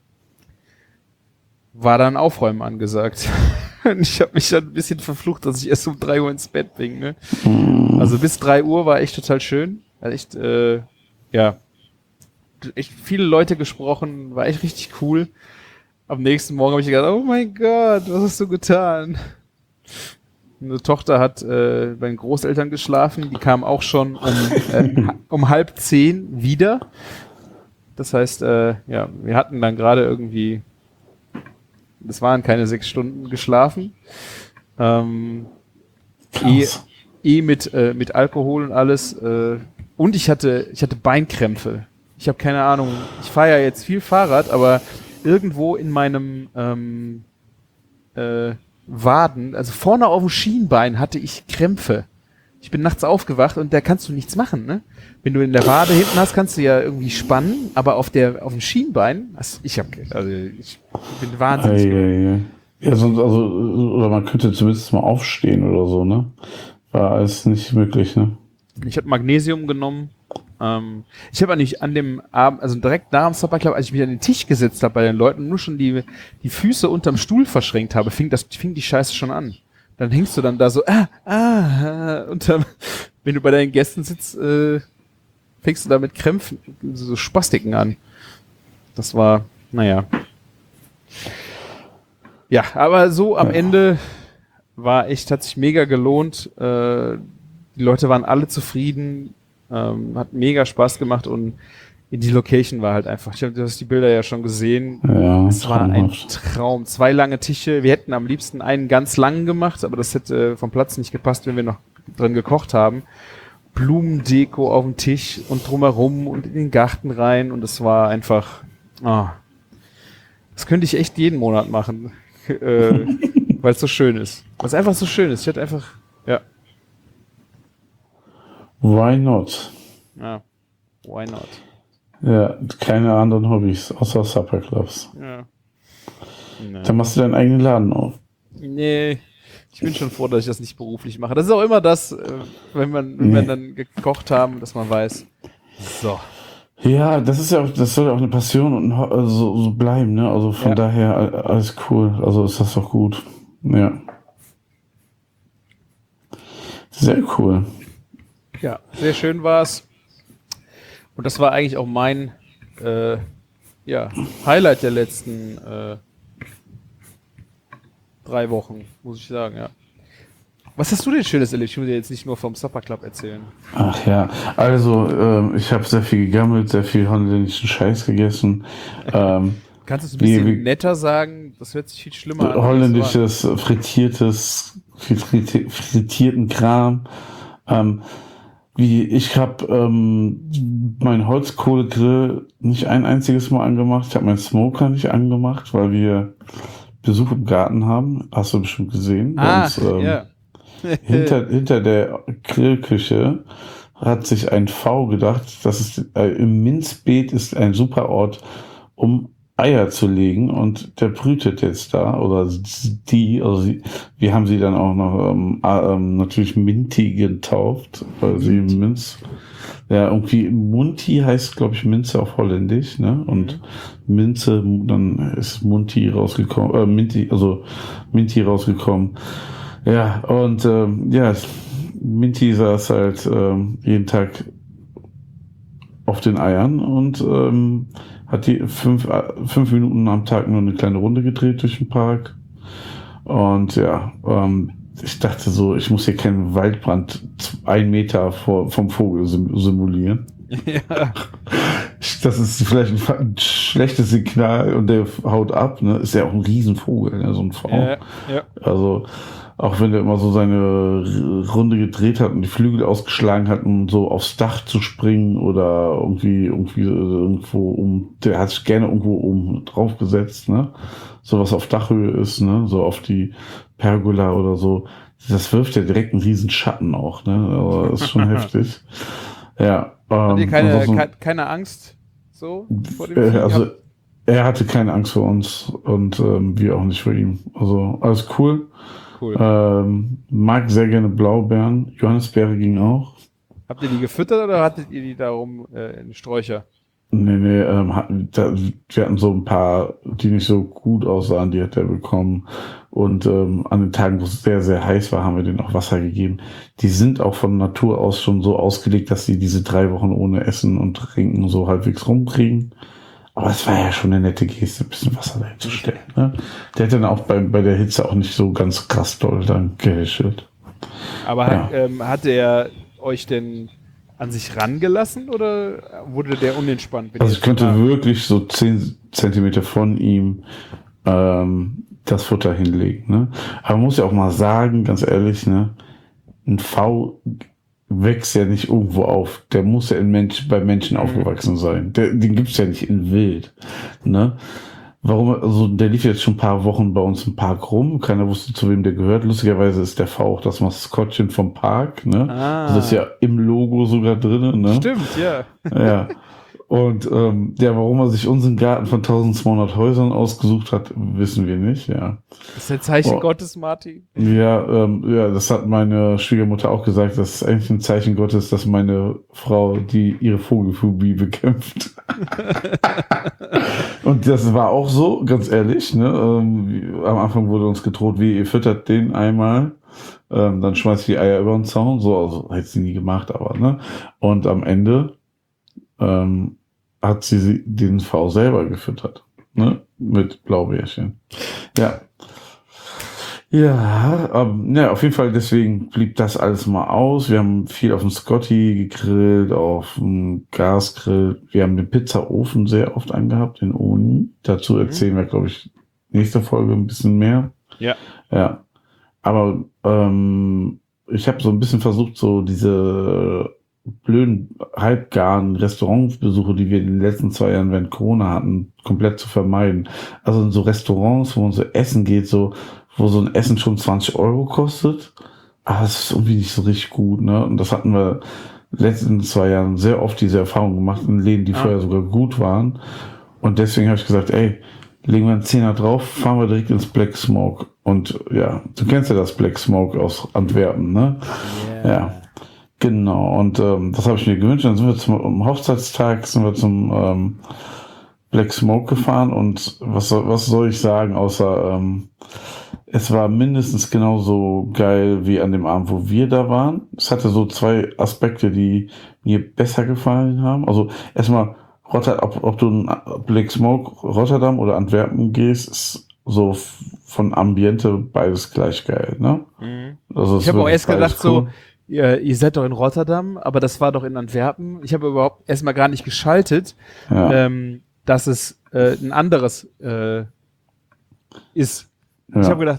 war dann Aufräumen angesagt. Und ich habe mich dann ein bisschen verflucht, dass ich erst um 3 Uhr ins Bett bin. Ne? Also bis 3 Uhr war echt total schön. Hat echt, echt viele Leute gesprochen, war echt richtig cool. Am nächsten Morgen habe ich gedacht, oh mein Gott, was hast du getan? Eine Tochter hat bei den Großeltern geschlafen, die kam auch schon um 9:30 wieder. Das heißt, wir hatten dann gerade irgendwie, das waren keine 6 Stunden geschlafen. Mit Alkohol und alles. Und ich hatte Beinkrämpfe. Ich habe keine Ahnung, ich fahre ja jetzt viel Fahrrad, aber irgendwo in meinem Waden, also vorne auf dem Schienbein hatte ich Krämpfe. Ich bin nachts aufgewacht und da kannst du nichts machen, ne? Wenn du in der Wade hinten hast, kannst du ja irgendwie spannen, aber auf dem Schienbein, ich bin wahnsinnig. Ja, sonst, also, oder man könnte zumindest mal aufstehen oder so, ne? War alles nicht möglich, ne? Ich habe Magnesium genommen. Ich habe eigentlich an dem Abend, also direkt nach dem Supper Club, als ich mich an den Tisch gesetzt habe bei den Leuten, nur schon die Füße unterm Stuhl verschränkt habe, fing die Scheiße schon an. Dann hängst du dann da so, wenn du bei deinen Gästen sitzt, fängst du da mit Krämpfen, so Spastiken an. Das war, naja. Ja, aber so am Ende hat sich mega gelohnt. Die Leute waren alle zufrieden, hat mega Spaß gemacht und die Location war halt einfach, du hast die Bilder ja schon gesehen, Ja, es war ein Traum, 2 lange Tische, wir hätten am liebsten einen ganz langen gemacht, aber das hätte vom Platz nicht gepasst, wenn wir noch drin gekocht haben. Blumendeko auf dem Tisch und drumherum und in den Garten rein und es war einfach, das könnte ich echt jeden Monat machen, weil es so schön ist. Weil es einfach so schön ist, ich hätte einfach, ja. Why not? Ja, why not? Ja, keine anderen Hobbys, außer Supper Clubs. Ja. Nee. Dann machst du deinen eigenen Laden auf. Nee, ich bin schon froh, dass ich das nicht beruflich mache. Das ist auch immer das, wenn wir dann gekocht haben, dass man weiß, so. Ja, das soll ja auch eine Passion und so bleiben, ne? Also von daher alles cool. Also ist das doch gut. Ja. Sehr cool. Ja, sehr schön war's. Und das war eigentlich auch mein Highlight der letzten 3 Wochen, muss ich sagen, ja. Was hast du denn Schönes erlebt? Ich will dir jetzt nicht nur vom Supper Club erzählen. Ach ja, also ich habe sehr viel gegammelt, sehr viel holländischen Scheiß gegessen. Kannst du es ein bisschen netter sagen? Das hört sich viel schlimmer an. Holländisches, frittierten Kram. Ich habe meinen Holzkohlegrill nicht ein einziges Mal angemacht. Ich habe meinen Smoker nicht angemacht, weil wir Besuch im Garten haben. Hast du bestimmt gesehen. Ja. hinter der Grillküche hat sich ein V gedacht, dass es im Minzbeet ist ein super Ort, um Eier zu legen, und der brütet jetzt da, oder wir haben sie dann auch noch natürlich Minty getauft, weil sie Minz, ja, irgendwie Munti heißt, glaube ich, Minze auf Holländisch, ne? Und Minze, dann ist Minty rausgekommen. Ja, und Minty saß halt jeden Tag auf den Eiern und hat die 5 Minuten am Tag nur eine kleine Runde gedreht durch den Park. Und ja, ich dachte so, ich muss hier keinen Waldbrand 1 Meter vom Vogel simulieren. Ja. Das ist vielleicht ein schlechtes Signal und der haut ab, ne? Ist ja auch ein Riesenvogel, ne? So ein V. Ja. Also, Auch wenn er immer so seine Runde gedreht hat und die Flügel ausgeschlagen hat, um so aufs Dach zu springen oder irgendwo der hat sich gerne irgendwo oben draufgesetzt, ne? So was auf Dachhöhe ist, ne? So auf die Pergola oder so. Das wirft ja direkt einen riesen Schatten auch, ne? Aber ist schon heftig. Ja. Habt ihr keine Angst so vor dem Vieh? Also er hatte keine Angst vor uns und wir auch nicht vor ihm. Also alles cool. Mag sehr gerne Blaubeeren. Johannisbeere ging auch. Habt ihr die gefüttert oder hattet ihr die darum in Sträucher? Nee, wir hatten so ein paar, die nicht so gut aussahen, die hat er bekommen. Und an den Tagen, wo es sehr, sehr heiß war, haben wir denen auch Wasser gegeben. Die sind auch von Natur aus schon so ausgelegt, dass sie diese 3 Wochen ohne Essen und Trinken so halbwegs rumkriegen. Aber es war ja schon eine nette Geste, ein bisschen Wasser dahin zu stellen. Ne? Der hat dann auch bei der Hitze auch nicht so ganz krass doll dann gehäschelt. Aber hat er euch denn an sich rangelassen oder wurde der unentspannt? Also ich könnte wirklich so 10 Zentimeter von ihm das Futter hinlegen. Ne? Aber man muss ja auch mal sagen, ganz ehrlich, ne, ein V wächst ja nicht irgendwo auf. Der muss ja bei Menschen aufgewachsen sein. Den gibt's ja nicht in Wild. Ne? Warum? Also der lief jetzt schon ein paar Wochen bei uns im Park rum. Keiner wusste, zu wem der gehört. Lustigerweise ist der V auch das Maskottchen vom Park. Ne? Das ist ja im Logo sogar drin. Ne? Stimmt, ja. Ja. Und warum er sich unseren Garten von 1200 Häusern ausgesucht hat, wissen wir nicht. Ja. Das ist ein Zeichen Gottes, Martin. Ja, das hat meine Schwiegermutter auch gesagt. Das ist eigentlich ein Zeichen Gottes, dass meine Frau ihre Vogelphobie bekämpft. Und das war auch so, ganz ehrlich. Ne? Am Anfang wurde uns gedroht, ihr füttert den einmal. Dann schmeißt die Eier über den Zaun. So, also hätte sie nie gemacht, aber ne. Und am Ende hat sie den V selber gefüttert, ne? Mit Blaubeerchen. Ja. Ja, auf jeden Fall, deswegen blieb das alles mal aus. Wir haben viel auf dem Scotty gegrillt, auf dem Gasgrill. Wir haben den Pizzaofen sehr oft angehabt, den Oni. Dazu erzählen wir, glaube ich, nächste Folge ein bisschen mehr. Ja. Ja. Aber ich habe so ein bisschen versucht, so diese blöden, halbgaren Restaurantbesuche, die wir in den letzten 2 Jahren während Corona hatten, komplett zu vermeiden. Also in so Restaurants, wo man so essen geht, wo so ein Essen schon 20 Euro kostet, aber es ist irgendwie nicht so richtig gut, ne? Und das hatten wir in den letzten 2 Jahren sehr oft diese Erfahrung gemacht in Läden, die vorher sogar gut waren. Und deswegen habe ich gesagt, legen wir einen Zehner drauf, fahren wir direkt ins Black Smoke. Und ja, du kennst ja das Black Smoke aus Antwerpen, ne? Yeah. Ja. Genau, und das habe ich mir gewünscht. Dann sind wir zum Hochzeitstag zum Black Smoke gefahren und was soll ich sagen, außer es war mindestens genauso geil wie an dem Abend, wo wir da waren. Es hatte so 2 Aspekte, die mir besser gefallen haben. Also erstmal, ob du in Black Smoke Rotterdam oder Antwerpen gehst, ist so von Ambiente beides gleich geil, ne? Mhm. Also ich habe auch erst gedacht, cool. Ihr seid doch in Rotterdam, aber das war doch in Antwerpen. Ich habe überhaupt erstmal gar nicht geschaltet, dass es ein anderes ist. Ja. Ich habe gedacht,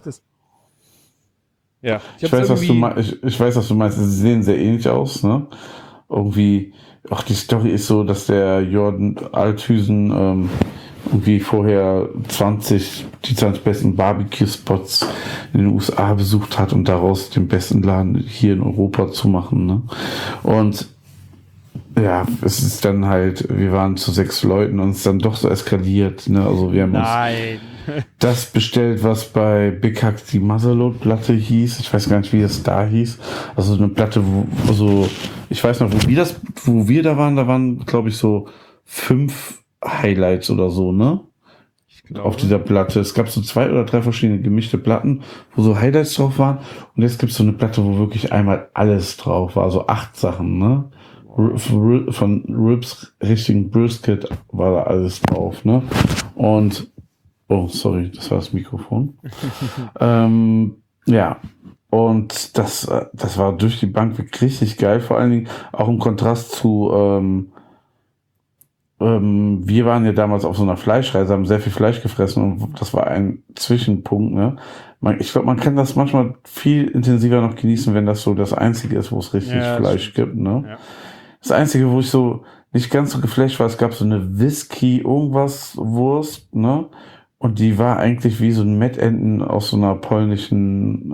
ich weiß, was du meinst. Sie sehen sehr ähnlich aus, ne? Irgendwie, die Story ist so, dass der Jordan Althuysen irgendwie vorher die 20 besten Barbecue-Spots in den USA besucht hat und daraus den besten Laden hier in Europa zu machen, ne? Und ja, es ist dann halt, wir waren zu 6 Leuten und es ist dann doch so eskaliert, ne? Also wir haben uns das bestellt, was bei Big Hack die Muzzleload-Platte hieß. Ich weiß gar nicht, wie das da hieß. Also eine Platte, ich weiß noch, wo wir da waren, glaube ich, so 5 Highlights oder so, ne? Auf dieser Platte. Es gab so 2 oder 3 verschiedene gemischte Platten, wo so Highlights drauf waren. Und jetzt gibt es so eine Platte, wo wirklich einmal alles drauf war. So 8 Sachen, ne? Von Ribs, richtigen Brisket war da alles drauf, ne? Und sorry, das war das Mikrofon. Ja. Und das war durch die Bank richtig geil. Vor allen Dingen auch im Kontrast zu wir waren ja damals auf so einer Fleischreise, haben sehr viel Fleisch gefressen und das war ein Zwischenpunkt, ne? Ich glaube, man kann das manchmal viel intensiver noch genießen, wenn das so das Einzige ist, wo es richtig Ja, Fleisch stimmt. gibt, ne? Ja. Das Einzige, wo ich so nicht ganz so geflasht war, es gab so eine Whisky-Irgendwas-Wurst, ne? Und die war eigentlich wie so ein Mettenten aus so einer polnischen,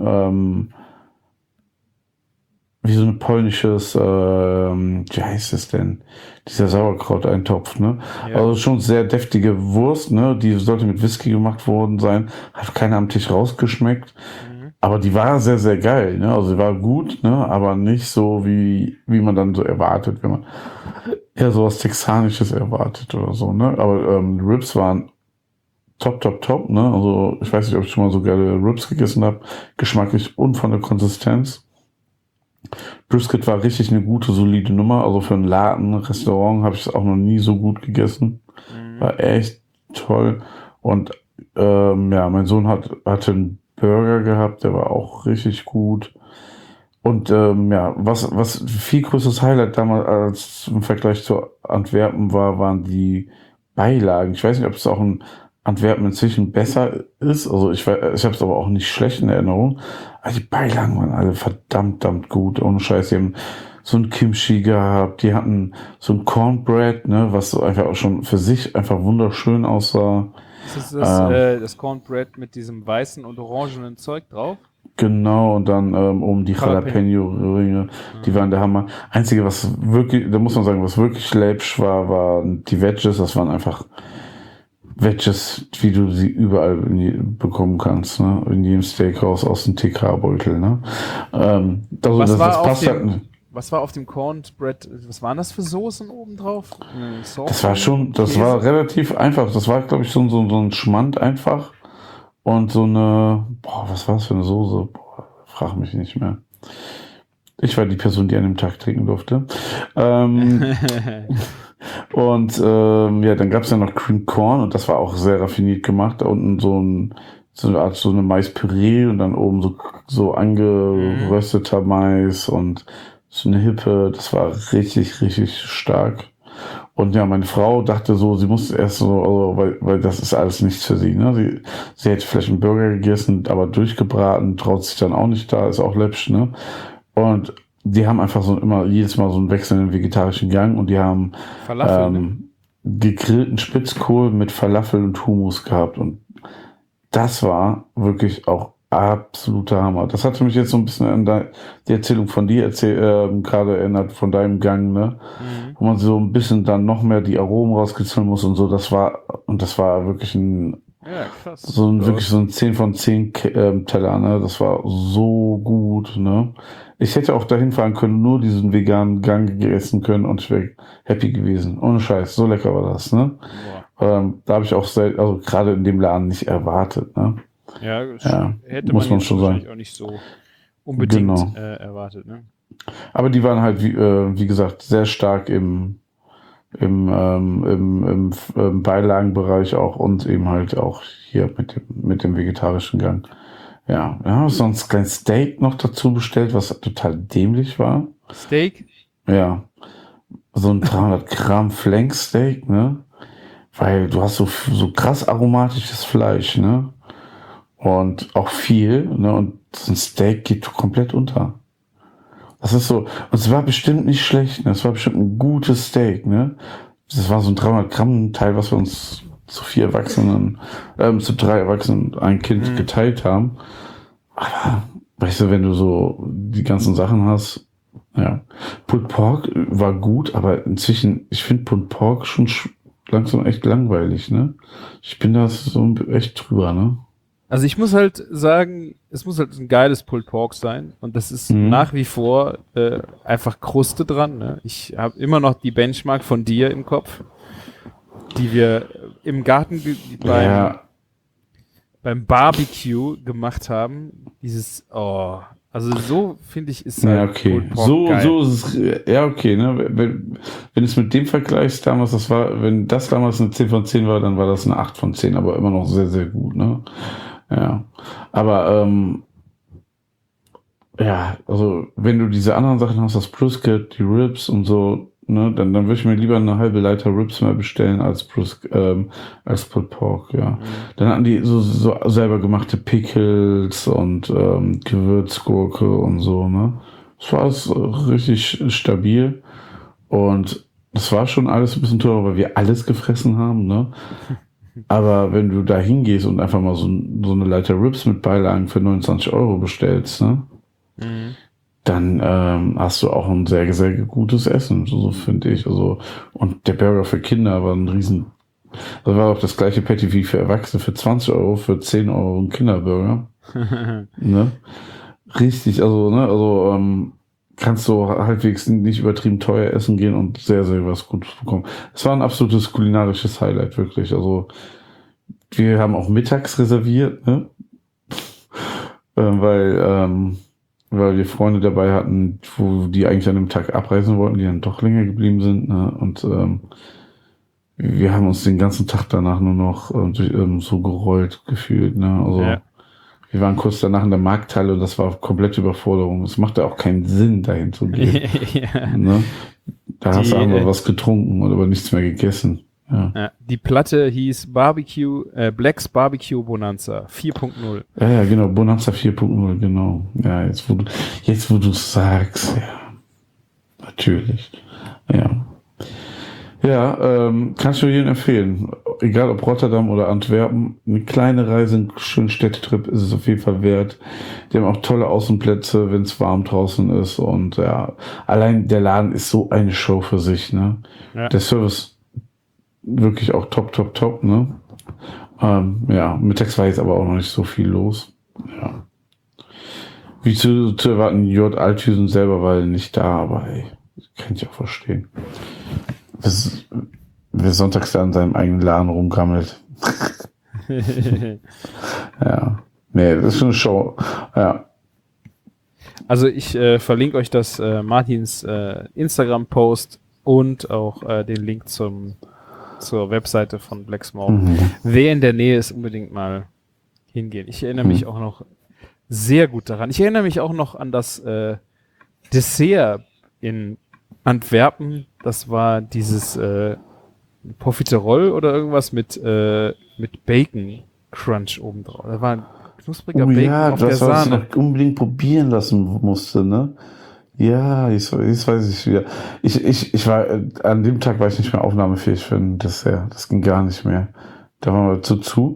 wie so ein polnisches, wie heißt es denn? Dieser Sauerkrauteintopf, ne? Ja. Also schon sehr deftige Wurst, ne? Die sollte mit Whisky gemacht worden sein. Hat keiner am Tisch rausgeschmeckt. Aber die war sehr, sehr geil, ne? Also sie war gut, ne? Aber nicht so, wie man dann so erwartet, wenn man eher so was Texanisches erwartet oder so, ne? Aber Ribs waren top, ne? Also ich weiß nicht, ob ich schon mal so geile Ribs gegessen habe. Geschmacklich und von der Konsistenz. Brisket war richtig eine gute, solide Nummer. Also für ein Laden, Restaurant habe ich es auch noch nie so gut gegessen. War echt toll. Und ja, mein Sohn hatte einen Burger gehabt, der war auch richtig gut. Und ja, was viel größeres Highlight damals als im Vergleich zu Antwerpen waren die Beilagen. Ich weiß nicht, ob es auch in Antwerpen inzwischen besser ist. Also ich habe es aber auch nicht schlecht in Erinnerung. Aber die Beilagen waren alle verdammt gut. Ohne Scheiß. Die haben so ein Kimchi gehabt. Die hatten so ein Cornbread, ne, was so einfach auch schon für sich einfach wunderschön aussah. Ist das Cornbread mit diesem weißen und orangenen Zeug drauf? Genau, und dann die Jalapeno-Ringe, die waren der Hammer. Einzige, was wirklich, da muss man sagen, was wirklich läppisch war, waren die Veggies. Das waren einfach Veggies, wie du sie überall bekommen kannst, ne? In jedem Steakhouse aus dem TK-Beutel, ne? Was war auf dem Cornbread, was waren das für Soßen obendrauf? Das war relativ einfach. Das war, glaube ich, so ein Schmand einfach. Und so eine, was war das für eine Soße? Frag mich nicht mehr. Ich war die Person, die an dem Tag trinken durfte. Und ja, dann gab es ja noch Cream Corn und das war auch sehr raffiniert gemacht. Da unten so eine Maispüree und dann oben so angerösteter Mais und so eine Hippe. Das war richtig, richtig stark. Und ja, meine Frau dachte so, sie musste erst so, also, weil das ist alles nichts für sie, ne? Sie hätte vielleicht einen Burger gegessen, aber durchgebraten, traut sich dann auch nicht da, ist auch läppisch, ne? Und die haben einfach jedes Mal so einen wechselnden vegetarischen Gang und die haben gegrillten Spitzkohl mit Falafel und Hummus gehabt und das war wirklich auch absoluter Hammer. Das hatte mich jetzt so ein bisschen an die Erzählung von dir gerade erinnert, von deinem Gang, ne? Wo man so ein bisschen dann noch mehr die Aromen rauskitzeln muss und so. Das war wirklich wirklich so ein 10 von 10 Teller, ne? Das war so gut, ne? Ich hätte auch dahin fahren können, nur diesen veganen Gang gegessen können und ich wäre happy gewesen. Ohne Scheiß, so lecker war das, ne? Da habe ich auch also gerade in dem Laden nicht erwartet, ne? Ja, hätte muss man jetzt schon wahrscheinlich sagen. auch nicht so unbedingt Genau. erwartet, ne? Aber die waren halt, wie gesagt, sehr stark im Beilagenbereich auch und eben halt auch hier mit dem vegetarischen Gang. Ja, sonst ein kleines Steak noch dazu bestellt, was total dämlich war. Steak? Ja, so ein 300 Gramm Flanksteak, ne? Weil du hast so krass aromatisches Fleisch, ne? Und auch viel, ne? Und so ein Steak geht komplett unter. Das ist so, und es war bestimmt nicht schlecht, ne? Es war bestimmt ein gutes Steak, ne? Das war so ein 300 Gramm Teil, was wir uns zu 3 Erwachsenen, ein Kind geteilt haben. Aber, weißt du, wenn du so die ganzen Sachen hast, ja. Pulled Pork war gut, aber inzwischen, ich finde Pulled Pork schon langsam echt langweilig, ne? Ich bin da so echt drüber, ne? Also ich muss halt sagen, es muss halt ein geiles Pulled Pork sein und das ist nach wie vor einfach Kruste dran. Ne? Ich habe immer noch die Benchmark von dir im Kopf, die wir im Garten beim Barbecue gemacht haben. Also so finde ich ist halt ja, okay. Pulled Pork geil. So ist es, ja, okay, ne? Wenn du es mit dem vergleichst damals, wenn das damals eine 10 von 10 war, dann war das eine 8 von 10, aber immer noch sehr, sehr gut, ne? Ja. Aber, ja, also wenn du diese anderen Sachen hast, das Brisket, die Ribs und so, ne, dann würde ich mir lieber eine halbe Leiter Ribs mehr bestellen als Pulled Pork, ja. Dann hatten die so selber gemachte Pickles und Gewürzgurke und so, ne. Das war alles richtig stabil und das war schon alles ein bisschen teurer, weil wir alles gefressen haben, ne. Aber wenn du da hingehst und einfach mal so eine Leiter Ribs mit Beilagen für 29 € bestellst, ne, dann hast du auch ein sehr, sehr gutes Essen, so finde ich. Also, und der Burger für Kinder war ein riesen, das war auch das gleiche Patty wie für Erwachsene, für 20 €, für 10 € ein Kinderburger. Ne? Richtig, also kannst du halbwegs nicht übertrieben teuer essen gehen und sehr, sehr was Gutes bekommen. Es war ein absolutes kulinarisches Highlight, wirklich. Also, wir haben auch mittags reserviert, ne? Weil wir Freunde dabei hatten, wo die eigentlich an dem Tag abreisen wollten, die dann doch länger geblieben sind, ne? Und wir haben uns den ganzen Tag danach nur noch so gerollt gefühlt, ne? Also wir waren kurz danach in der Markthalle und das war komplette Überforderung. Es machte auch keinen Sinn, dahin zu gehen. Ne? Da hast du einmal was getrunken und aber nichts mehr gegessen. Ja. Die Platte hieß Black's Barbecue Bonanza 4.0. Ja, genau, Bonanza 4.0, genau. Ja, jetzt wo du sagst, ja. Natürlich. Ja. Ja, kann ich nur jedem empfehlen. Egal ob Rotterdam oder Antwerpen, eine kleine Reise, einen schönen Städtetrip ist es auf jeden Fall wert. Die haben auch tolle Außenplätze, wenn es warm draußen ist. Und ja, allein der Laden ist so eine Show für sich, ne? Ja. Der Service wirklich auch top, ne? Ja, mittags war jetzt aber auch noch nicht so viel los. Ja. Wie zu erwarten, J. Althusen selber war nicht da, aber ey, kann ich auch verstehen. Wer sonntags da in seinem eigenen Laden rumgammelt. Ja. Nee, das ist schon eine Show. Ja. Also ich verlinke euch das Martins Instagram-Post und auch den Link zur Webseite von Black Smoke. Wer in der Nähe ist, unbedingt mal hingehen. Ich erinnere mich auch noch sehr gut daran. Ich erinnere mich auch noch an das Dessert in Antwerpen. Das war dieses Profiterol oder irgendwas mit Bacon Crunch oben drauf. Da war ein knuspriger Bacon auf der Sahne. Das, was ich noch unbedingt probieren lassen musste, ne? Ja, jetzt weiß ich wieder. Ich war, an dem Tag war ich nicht mehr aufnahmefähig für ein Dessert. Das ging gar nicht mehr. Da waren wir zu.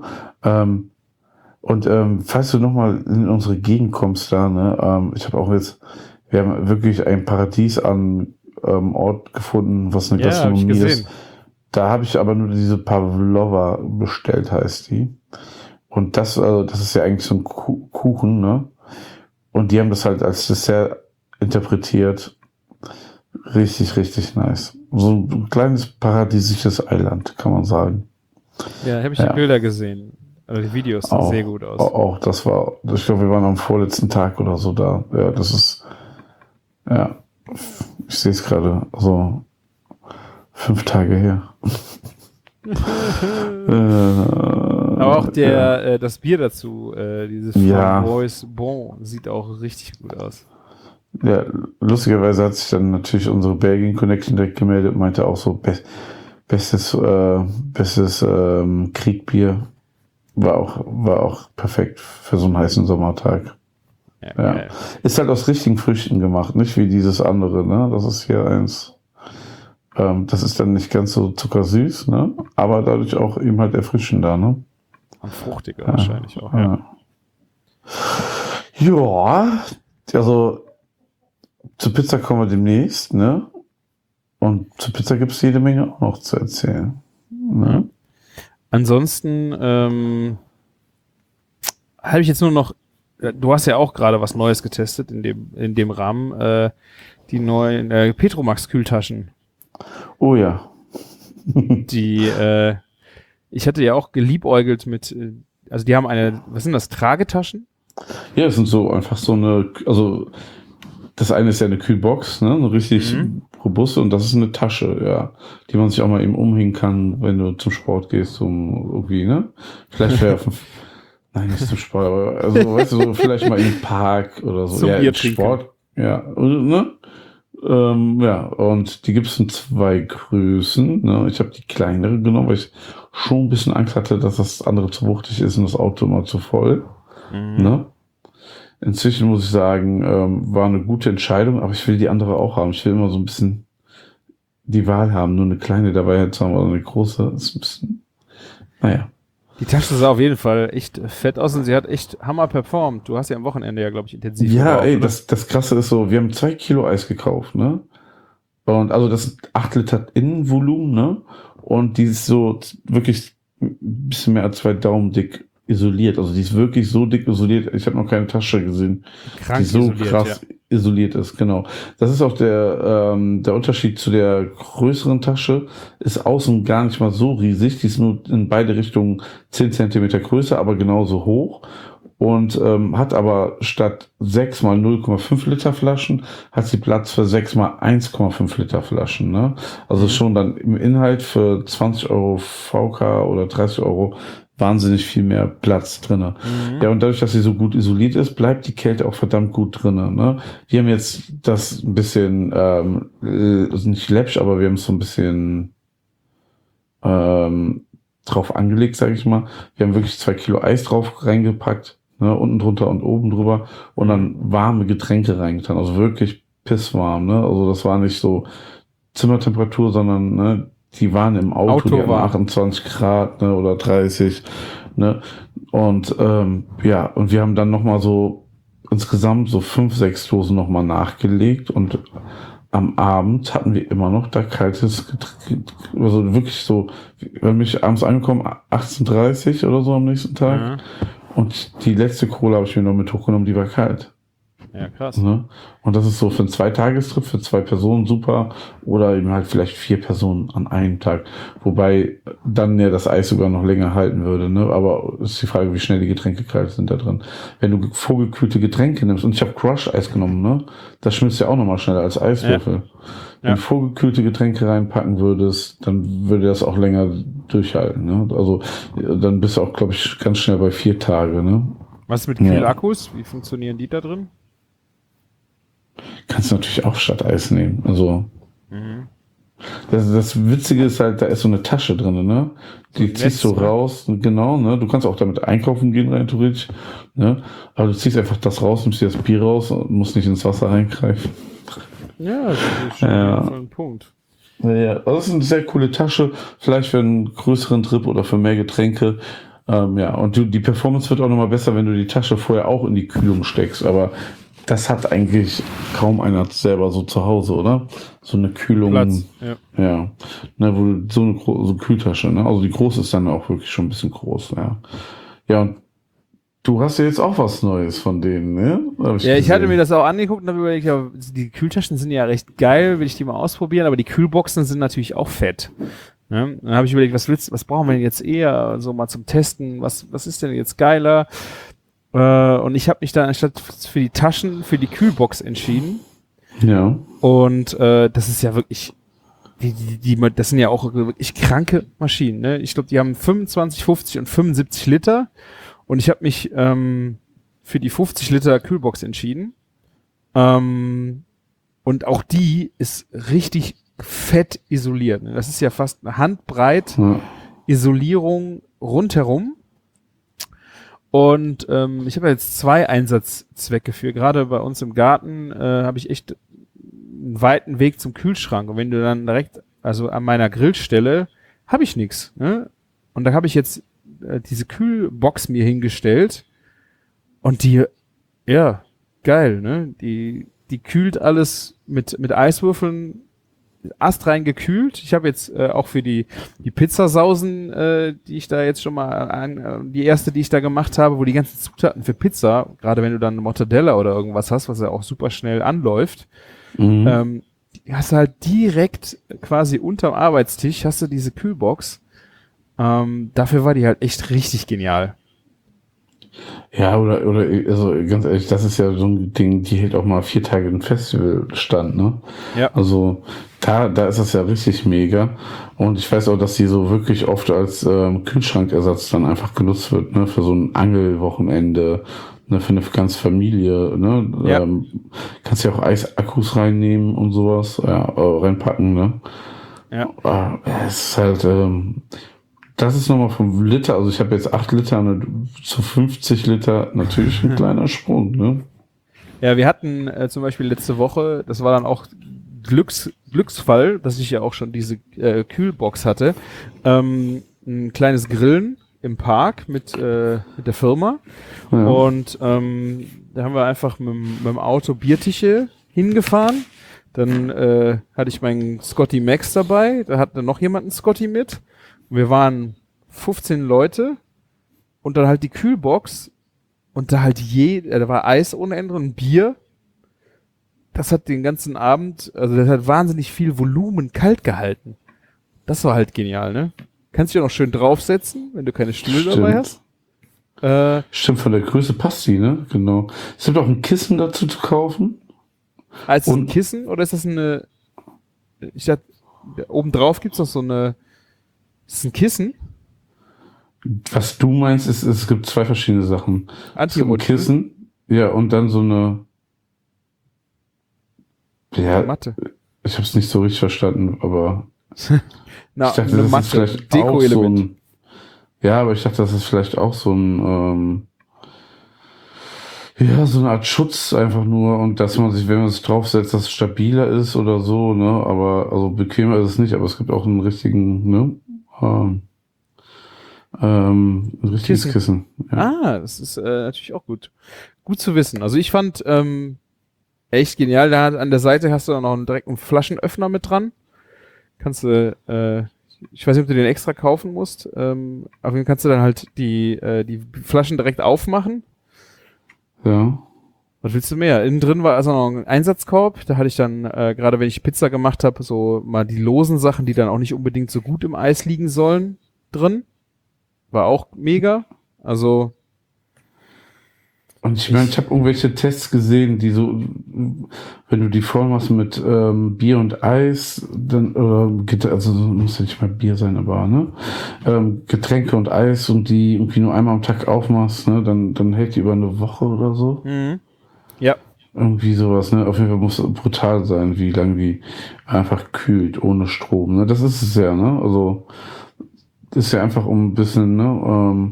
Falls du nochmal in unsere Gegend kommst da, ne, wir haben wirklich ein Paradies an Ort gefunden, was eine Gastronomie ist. Da habe ich aber nur diese Pavlova bestellt, heißt die. Und das ist ja eigentlich so ein Kuchen, ne? Und die haben das halt als Dessert interpretiert. Richtig, richtig nice. So ein kleines paradiesisches Eiland, kann man sagen. Ja, habe ich die Bilder gesehen. Also die Videos sahen sehr gut aus. Auch das war, ich glaube, wir waren am vorletzten Tag oder so da. Ja, das ist, ja, ich sehe es gerade, so 5 Tage her. Aber auch das Bier dazu, dieses Framboise Bon, sieht auch richtig gut aus. Ja, lustigerweise hat sich dann natürlich unsere Belgien Connection direkt gemeldet und meinte auch so, bestes Kriegbier war auch perfekt für so einen heißen Sommertag. Ja. Ist halt aus richtigen Früchten gemacht, nicht wie dieses andere, ne? Das ist hier eins. Das ist dann nicht ganz so zuckersüß, ne? Aber dadurch auch eben halt erfrischender, ne? Und fruchtiger wahrscheinlich auch, Ja, also zur Pizza kommen wir demnächst, ne? Und zur Pizza gibt es jede Menge auch noch zu erzählen. Ne? Ansonsten habe ich jetzt nur noch, du hast ja auch gerade was Neues getestet in dem Rahmen, die neuen Petromax-Kühltaschen. Oh ja. Ich hatte ja auch geliebäugelt mit, also die haben was sind das, Tragetaschen? Ja, das sind so einfach so eine, also das eine ist ja eine Kühlbox, ne, eine richtig robuste, und das ist eine Tasche, ja, die man sich auch mal eben umhängen kann, wenn du zum Sport gehst, um irgendwie, ne, vielleicht werfen. Nein, nicht zum Sport, aber also, weißt du, so vielleicht mal im Park oder so. Zum ja, Bier Sport, ja, ne, Ja, und die gibt es in 2 Größen. Ne? Ich habe die kleinere genommen, weil ich schon ein bisschen Angst hatte, dass das andere zu wuchtig ist und das Auto immer zu voll. Ne? Inzwischen muss ich sagen, war eine gute Entscheidung, aber ich will die andere auch haben. Ich will immer so ein bisschen die Wahl haben, nur eine kleine dabei jetzt haben oder eine große. Ist ein bisschen, naja. Die Tasche sah auf jeden Fall echt fett aus und sie hat echt Hammer performt. Du hast ja am Wochenende ja, glaube ich, intensiv Ja, gebraucht, ey, oder? das Krasse ist so, wir haben 2 Kilo Eis gekauft, ne? Und also das sind 8 Liter Innenvolumen, ne? Und die ist so wirklich ein bisschen mehr als 2 Daumen dick isoliert. Also die ist wirklich so dick isoliert. Ich habe noch keine Tasche gesehen, Krank die so isoliert, krass isoliert ist. Genau. Das ist auch der Unterschied zu der größeren Tasche. Ist außen gar nicht mal so riesig. Die ist nur in beide Richtungen 10 Zentimeter größer, aber genauso hoch. Und hat aber statt 6 mal 0,5 Liter Flaschen, hat sie Platz für 6 mal 1,5 Liter Flaschen. Ne? Also schon dann im Inhalt für 20 Euro VK oder 30 Euro wahnsinnig viel mehr Platz drinne. Ja, und dadurch, dass sie so gut isoliert ist, bleibt die Kälte auch verdammt gut drinne. Ne? Wir haben jetzt das ein bisschen, nicht läppsch, aber wir haben es so ein bisschen drauf angelegt, sage ich mal. Wir haben wirklich 2 Kilo Eis drauf reingepackt, ne, unten drunter und oben drüber und dann warme Getränke reingetan, also wirklich pisswarm, ne, also das war nicht so Zimmertemperatur, sondern, ne, die waren im Auto, die hatten 28 Grad, ne, oder 30, ne, und, ja, und wir haben dann nochmal so insgesamt so 5, 6 Dosen nochmal nachgelegt und am Abend hatten wir immer noch da kaltes Getränk, also wirklich so, wenn mich abends angekommen, 18:30 oder so am nächsten Tag. Ja. Und die letzte Cola habe ich mir noch mit hochgenommen, die war kalt. Ja, krass. Ne? Und das ist so für einen 2-Tagestrip, für 2 Personen super. Oder eben halt vielleicht 4 Personen an einem Tag. Wobei dann ja das Eis sogar noch länger halten würde. Ne? Aber ist die Frage, wie schnell die Getränke kalt sind da drin. Wenn du vorgekühlte Getränke nimmst, und ich habe Crush-Eis genommen, ne? Das schmilzt ja auch nochmal schneller als Eiswürfel. Ja. Wenn du vorgekühlte Getränke reinpacken würdest, dann würde das auch länger durchhalten. Ne? Also dann bist du auch, glaube ich, ganz schnell bei 4 Tage. Ne? Was ist mit Kühlakkus? Wie funktionieren die da drin? Kannst du natürlich auch statt Eis nehmen. Also das Witzige ist halt, da ist so eine Tasche drin, ne? Die ziehst du raus, genau, ne? Du kannst auch damit einkaufen gehen, rein theoretisch, ne? Aber du ziehst einfach das raus, nimmst dir das Bier raus und musst nicht ins Wasser reingreifen. Ja, das ist schon ein Punkt. Ja, das ist eine sehr coole Tasche, vielleicht für einen größeren Trip oder für mehr Getränke. Ja, und die Performance wird auch nochmal besser, wenn du die Tasche vorher auch in die Kühlung steckst, aber das hat eigentlich kaum einer selber so zu Hause, oder? So eine Kühlung. Platz, ja. Ne, wo du so eine Kühltasche, ne? Also die große ist dann auch wirklich schon ein bisschen groß, ja. Ja, und du hast ja jetzt auch was Neues von denen, ne? Ich hatte mir das auch angeguckt und habe überlegt, ja, die Kühltaschen sind ja recht geil, will ich die mal ausprobieren, aber die Kühlboxen sind natürlich auch fett. Ne? Dann habe ich überlegt, was brauchen wir denn jetzt eher so mal zum Testen? Was ist denn jetzt geiler? Und ich habe mich dann anstatt für die Taschen für die Kühlbox entschieden. Ja. Und das ist ja wirklich, das sind ja auch wirklich kranke Maschinen. Ne? Ich glaube, die haben 25, 50 und 75 Liter. Und ich habe mich für die 50 Liter Kühlbox entschieden. Und auch die ist richtig fett isoliert. Ne? Das ist ja fast eine Handbreit Isolierung rundherum. Und ich habe jetzt 2 Einsatzzwecke für. Gerade bei uns im Garten habe ich echt einen weiten Weg zum Kühlschrank. Und wenn du dann direkt, also an meiner Grillstelle, habe ich nichts. Ne? Und da habe ich jetzt diese Kühlbox mir hingestellt. Und die, ja, geil, ne? Die kühlt alles mit Eiswürfeln astrein gekühlt. Ich habe jetzt auch für die Pizzasausen, die ich da jetzt schon mal die erste, die ich da gemacht habe, wo die ganzen Zutaten für Pizza, gerade wenn du dann Mortadella oder irgendwas hast, was ja auch super schnell anläuft, hast du halt direkt quasi unterm Arbeitstisch hast du diese Kühlbox. Dafür war die halt echt richtig genial. Ja, oder, also ganz ehrlich, das ist ja so ein Ding, die hält auch mal 4 Tage im Festival stand, ne? Ja. Also, da ist das ja richtig mega. Und ich weiß auch, dass die so wirklich oft als Kühlschrankersatz dann einfach genutzt wird, ne? Für so ein Angelwochenende, Ne, für eine ganze Familie, ne? Ja. Kannst ja auch Eisakkus reinnehmen und sowas, reinpacken, ne? Ja. Es ist halt, das ist nochmal vom Liter, also ich habe jetzt 8 Liter zu 50 Liter, natürlich ein kleiner Sprung, ne? Ja, wir hatten zum Beispiel letzte Woche, das war dann auch Glücksfall, dass ich ja auch schon diese Kühlbox hatte, ein kleines Grillen im Park mit der Firma. Ja. Und da haben wir einfach mit dem Auto Biertische hingefahren. Dann hatte ich meinen Scotty Max dabei, da hatte noch jemand einen Scotty mit. Wir waren 15 Leute und dann halt die Kühlbox und da halt da war Eis ohne Ende und Bier. Das hat den ganzen Abend, also das hat wahnsinnig viel Volumen kalt gehalten. Das war halt genial, ne? Kannst dich auch noch schön draufsetzen, wenn du keine Stühle dabei hast. Stimmt, von der Größe passt die, ne? Genau. Es gibt auch ein Kissen dazu zu kaufen. Ist das ein Kissen oder ist das ich dachte, oben drauf gibt's noch so eine, ist das ein Kissen? Was du meinst, ist, es gibt 2 verschiedene Sachen. Es gibt ein Anti-Rutsch. Kissen, ja, und dann so eine, ja, Matte. ich habe es nicht so richtig verstanden, aber Na, ich dachte, eine das Matte, ist vielleicht auch so Deko-Element. ein, ja, aber ich dachte, das ist vielleicht auch so ein, ja, so eine Art Schutz einfach nur und dass man sich, wenn man sich draufsetzt, dass es stabiler ist oder so, ne, aber, also bequemer ist es nicht, aber es gibt auch einen richtigen, ne, ein richtiges Kissen. Ja. Das ist natürlich auch gut. Gut zu wissen. Also ich fand echt genial. Da an der Seite hast du dann noch einen direkten Flaschenöffner mit dran. Kannst du, ich weiß nicht, ob du den extra kaufen musst, aber dann kannst du dann halt die Flaschen direkt aufmachen. Ja. Was willst du mehr? Innen drin war also noch ein Einsatzkorb. Da hatte ich dann, gerade wenn ich Pizza gemacht habe, so mal die losen Sachen, die dann auch nicht unbedingt so gut im Eis liegen sollen, drin. War auch mega. Also. Und ich meine, ich habe irgendwelche Tests gesehen, die so, wenn du die voll machst mit Bier und Eis, dann, also muss ja nicht mal Bier sein, aber, ne? Getränke und Eis und die irgendwie nur einmal am Tag aufmachst, ne? Dann hält die über eine Woche oder so. Mhm. Ja. Irgendwie sowas, ne? Auf jeden Fall muss es brutal sein, wie lange die einfach kühlt, ohne Strom, ne? Das ist es ja, ne? Also, ist ja einfach um ein bisschen, ne?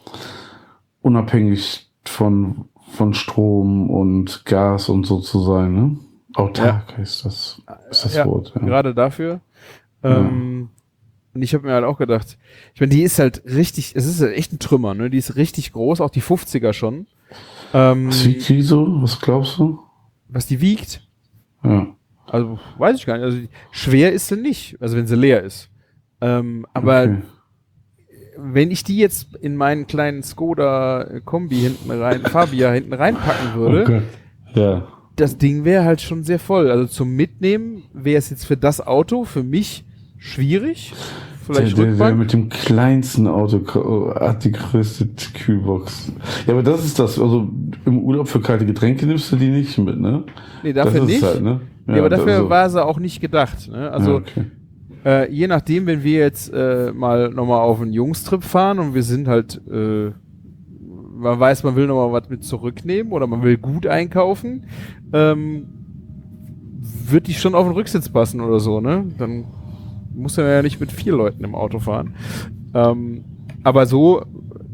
Unabhängig von Strom und Gas und so zu sein, ne? Autark ist das Wort. Ja. Gerade dafür. Und ich habe mir halt auch gedacht, ich meine, die ist halt richtig, es ist halt echt ein Trümmer, ne? Die ist richtig groß, auch die 50er schon. Was wiegt die so? Was glaubst du? Was die wiegt? Ja. Also, weiß ich gar nicht. Also, schwer ist sie nicht, also wenn sie leer ist. Aber Okay. wenn ich die jetzt in meinen kleinen Skoda Kombi hinten rein, Fabia hinten reinpacken würde, Okay. Ja. das Ding wäre halt schon sehr voll. Also zum Mitnehmen wäre es jetzt für das Auto für mich schwierig. Vielleicht Der Rückbank. mit dem kleinsten Auto hat die größte Kühlbox. Ja, aber das ist das. Also im Urlaub für kalte Getränke nimmst du die nicht mit, ne? Nee, dafür das ist nicht. Halt, ne? Ja, aber dafür also, war sie auch nicht gedacht. Ne? Also ja, okay. je nachdem, wenn wir jetzt mal nochmal auf einen Jungstrip fahren und wir sind halt, man weiß, man will nochmal was mit zurücknehmen oder man will gut einkaufen, wird die schon auf den Rücksitz passen oder so, ne? Dann muss er ja nicht mit 4 Leuten im Auto fahren. Aber so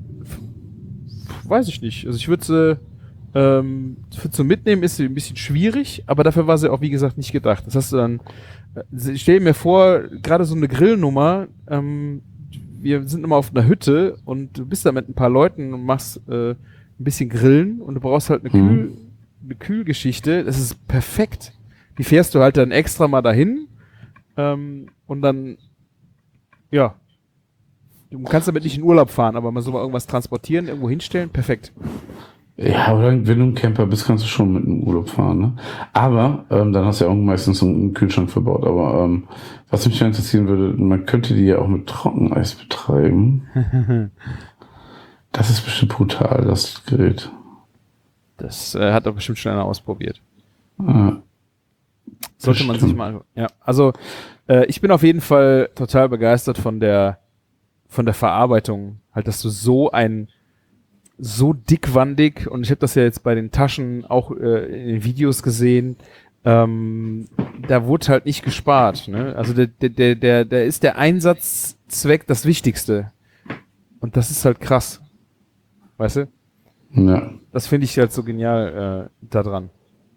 weiß ich nicht. Also ich würde sie zum Mitnehmen ist sie ein bisschen schwierig, aber dafür war sie auch, wie gesagt, nicht gedacht. Das hast du dann, ich stelle mir vor, gerade so eine Grillnummer, wir sind immer auf einer Hütte und du bist da mit ein paar Leuten und machst ein bisschen Grillen und du brauchst halt eine Kühlgeschichte. Das ist perfekt. Die fährst du halt dann extra mal dahin und dann, ja, du kannst damit nicht in Urlaub fahren, aber mal so mal irgendwas transportieren, irgendwo hinstellen, perfekt. Ja, oder wenn du ein Camper bist, kannst du schon mit einem Urlaub fahren, ne? Aber dann hast du ja auch meistens einen Kühlschrank verbaut. Aber was mich ja interessieren würde, man könnte die ja auch mit Trockeneis betreiben. Das ist bestimmt brutal, das Gerät. Das hat doch bestimmt schon einer ausprobiert. Ja, sollte man sich mal. Ja, also ich bin auf jeden Fall total begeistert von der Verarbeitung, halt, dass du so ein so dickwandig und ich habe das ja jetzt bei den Taschen auch in den Videos gesehen, da wurde halt nicht gespart, ne? Also der ist der Einsatzzweck das Wichtigste. Und das ist halt krass. Weißt du? Ja. Das finde ich halt so genial da dran.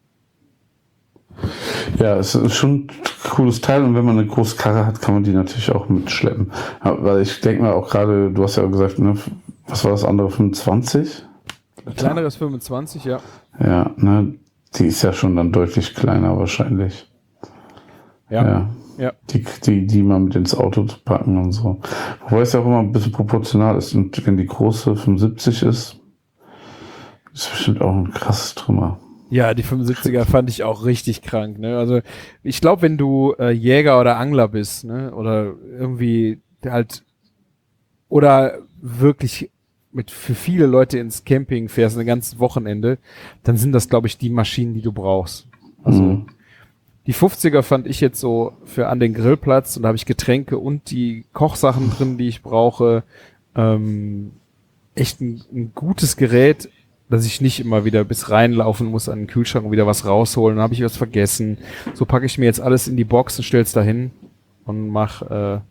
Ja, es ist schon ein cooles Teil und wenn man eine große Karre hat, kann man die natürlich auch mitschleppen. Ja, weil ich denke mal auch gerade, du hast ja auch gesagt, ne, was war das andere, 25? Kleineres 25, ja. Ja, ne, die ist ja schon dann deutlich kleiner wahrscheinlich. Ja. Die mal mit ins Auto zu packen und so. Wobei es ja auch immer ein bisschen proportional ist. Und wenn die große 75 ist bestimmt auch ein krasses Trümmer. Ja, die 75er fand ich auch richtig krank, ne? Also ich glaube, wenn du Jäger oder Angler bist, ne, oder irgendwie halt oder wirklich für viele Leute ins Camping fährst, ein ganzes Wochenende, dann sind das, glaube ich, die Maschinen, die du brauchst. Also die 50er fand ich jetzt so für an den Grillplatz und da habe ich Getränke und die Kochsachen drin, die ich brauche. Echt ein gutes Gerät, dass ich nicht immer wieder bis reinlaufen muss an den Kühlschrank und wieder was rausholen, dann habe ich was vergessen. So packe ich mir jetzt alles in die Box und stell's dahin und mach,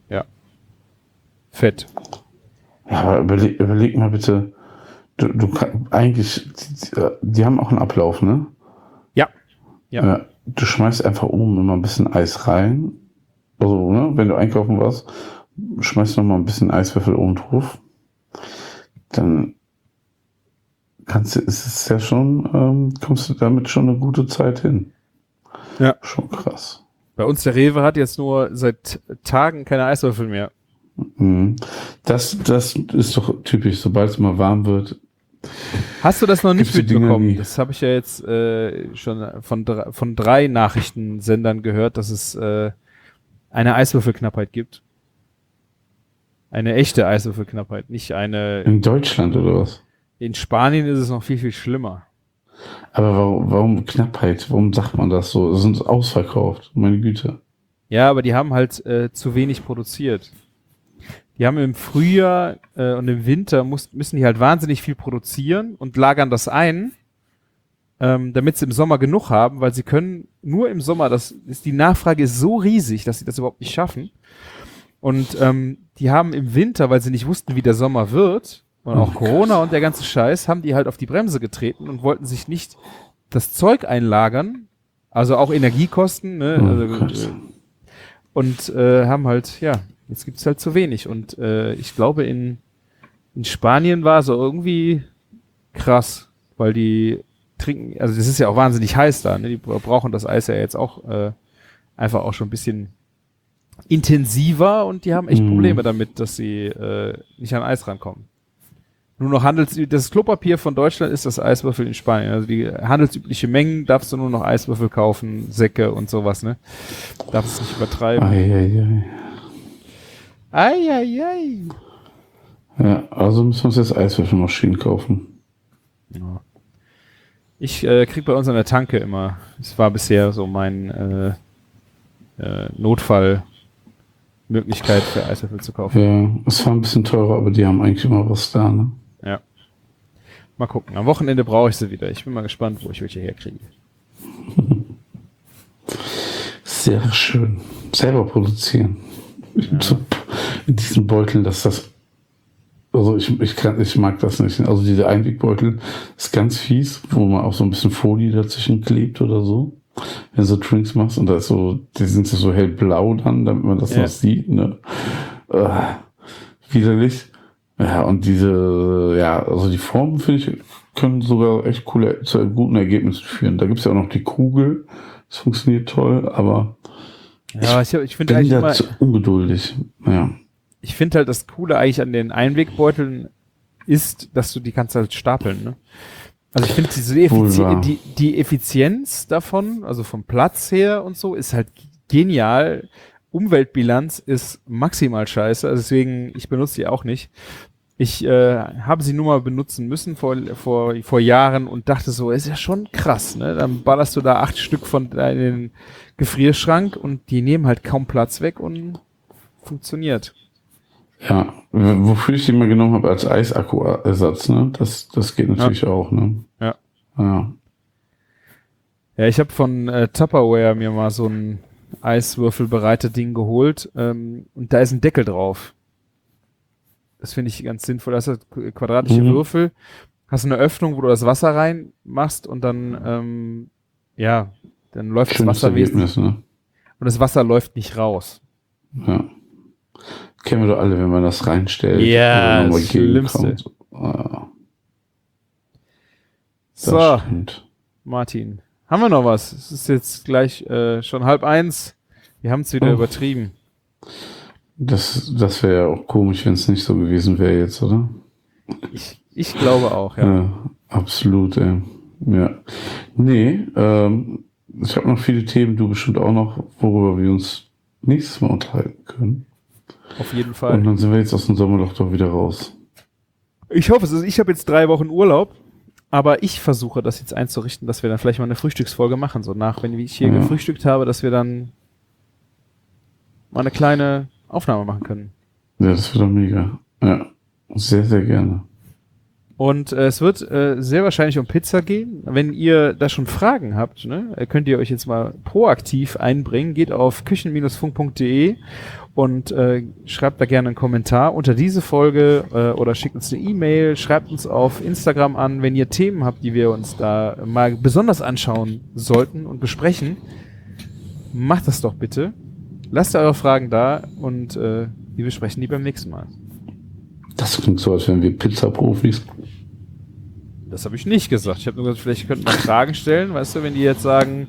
fett. Ja, aber überleg mal bitte, du eigentlich, die haben auch einen Ablauf, ne? Ja. Du schmeißt einfach oben immer ein bisschen Eis rein. Also, ne, wenn du einkaufen warst, schmeißt noch mal ein bisschen Eiswürfel oben drauf. Dann ist es ja schon, kommst du damit schon eine gute Zeit hin. Ja. Schon krass. Bei uns der Rewe hat jetzt nur seit Tagen keine Eiswürfel mehr. Das ist doch typisch, sobald es mal warm wird. Hast du das noch nicht Gibt's die mitbekommen? Dinger nie? Das habe ich ja jetzt schon von 3 Nachrichtensendern gehört, dass es eine Eiswürfelknappheit gibt. Eine echte Eiswürfelknappheit, nicht eine. In Deutschland oder was? In Spanien ist es noch viel, viel schlimmer. Aber warum Knappheit? Warum sagt man das so? Sie sind ausverkauft, meine Güte. Ja, aber die haben halt zu wenig produziert. Die haben im Frühjahr und im Winter müssen die halt wahnsinnig viel produzieren und lagern das ein, damit sie im Sommer genug haben, weil sie können nur im Sommer, die Nachfrage ist so riesig, dass sie das überhaupt nicht schaffen. Und die haben im Winter, weil sie nicht wussten, wie der Sommer wird, und auch Corona und der ganze Scheiß, haben die halt auf die Bremse getreten und wollten sich nicht das Zeug einlagern, also auch Energiekosten, ne? Und haben halt, ja, jetzt gibt's halt zu wenig. Und ich glaube, in Spanien war so irgendwie krass, weil die trinken, also das ist ja auch wahnsinnig heiß da, ne? Die brauchen das Eis ja jetzt auch einfach auch schon ein bisschen intensiver und die haben echt Probleme damit, dass sie nicht an Eis rankommen. Nur noch das Klopapier von Deutschland ist das Eiswürfel in Spanien. Also die handelsübliche Mengen darfst du nur noch Eiswürfel kaufen, Säcke und sowas, ne? Darfst es nicht übertreiben. Eieiei. Ja, also müssen wir uns jetzt Eiswürfelmaschinen kaufen. Ja. Ich krieg bei uns an der Tanke immer, es war bisher so mein Notfallmöglichkeit für Eiswürfel zu kaufen. Ja, es war ein bisschen teurer, aber die haben eigentlich immer was da, ne? Ja. Mal gucken. Am Wochenende brauche ich sie wieder. Ich bin mal gespannt, wo ich welche herkriege. Sehr schön. Selber produzieren. Ja. In diesen Beuteln, also ich mag das nicht. Also diese Einwegbeutel ist ganz fies, wo man auch so ein bisschen Folie dazwischen klebt oder so. Wenn du so Drinks machst und da ist so, die sind so hellblau dann, damit man das noch sieht, ne? Widerlich. Ja, und also die Formen, finde ich, können sogar echt zu guten Ergebnissen führen. Da gibt es ja auch noch die Kugel. Das funktioniert toll, aber ja, ich finde eigentlich immer zu ungeduldig. Ja. Ich finde halt das Coole eigentlich an den Einwegbeuteln ist, dass du die kannst halt stapeln, ne? Also ich finde die Effizienz davon, also vom Platz her und so, ist halt genial. Umweltbilanz ist maximal scheiße, also deswegen, ich benutze die auch nicht. Ich habe sie nur mal benutzen müssen vor Jahren und dachte so, ist ja schon krass, ne? Dann ballerst du da 8 Stück von deinem Gefrierschrank und die nehmen halt kaum Platz weg und funktioniert. Ja, wofür ich die mal genommen habe als Eisakku-Ersatz, ne? Das geht natürlich auch, ne? Ja. Ja. Ja, ich habe von Tupperware mir mal so ein Eiswürfel-bereitet Ding geholt und da ist ein Deckel drauf. Das finde ich ganz sinnvoll. Da hast du quadratische Würfel, hast eine Öffnung, wo du das Wasser reinmachst und dann, dann läuft Schönes das Wasser Ergebnis, wesentlich. ne? Und das Wasser läuft nicht raus. Ja. Kennen wir doch alle, wenn man das reinstellt. Ja, oder nochmal das Schlimmste. gegenkommt. Ja, das So, stimmt. Martin, haben wir noch was? Es ist jetzt gleich schon 12:30. Wir haben es wieder übertrieben. Das wäre ja auch komisch, wenn es nicht so gewesen wäre jetzt, oder? Ich glaube auch, ja. Ja, absolut, ey. Ja. Nee, ich habe noch viele Themen, du bestimmt auch noch, worüber wir uns nächstes Mal unterhalten können. Auf jeden Und Fall. dann sind wir jetzt aus dem Sommerloch doch wieder raus. Ich hoffe es. Also ich habe jetzt 3 Wochen Urlaub, aber ich versuche das jetzt einzurichten, dass wir dann vielleicht mal eine Frühstücksfolge machen. So nach, wenn ich hier gefrühstückt habe, dass wir dann mal eine kleine Aufnahme machen können. Ja, das wird doch mega. Ja, sehr, sehr gerne. Und es wird sehr wahrscheinlich um Pizza gehen. Wenn ihr da schon Fragen habt, ne, könnt ihr euch jetzt mal proaktiv einbringen. Geht auf küchen-funk.de und schreibt da gerne einen Kommentar unter diese Folge oder schickt uns eine E-Mail, schreibt uns auf Instagram an, wenn ihr Themen habt, die wir uns da mal besonders anschauen sollten und besprechen. Macht das doch bitte. Lasst eure Fragen da und wir besprechen die beim nächsten Mal. Das klingt so, als wären wir Pizza-Profis. Das habe ich nicht gesagt. Ich habe nur gesagt, vielleicht könnten wir Fragen stellen. Weißt du, wenn die jetzt sagen,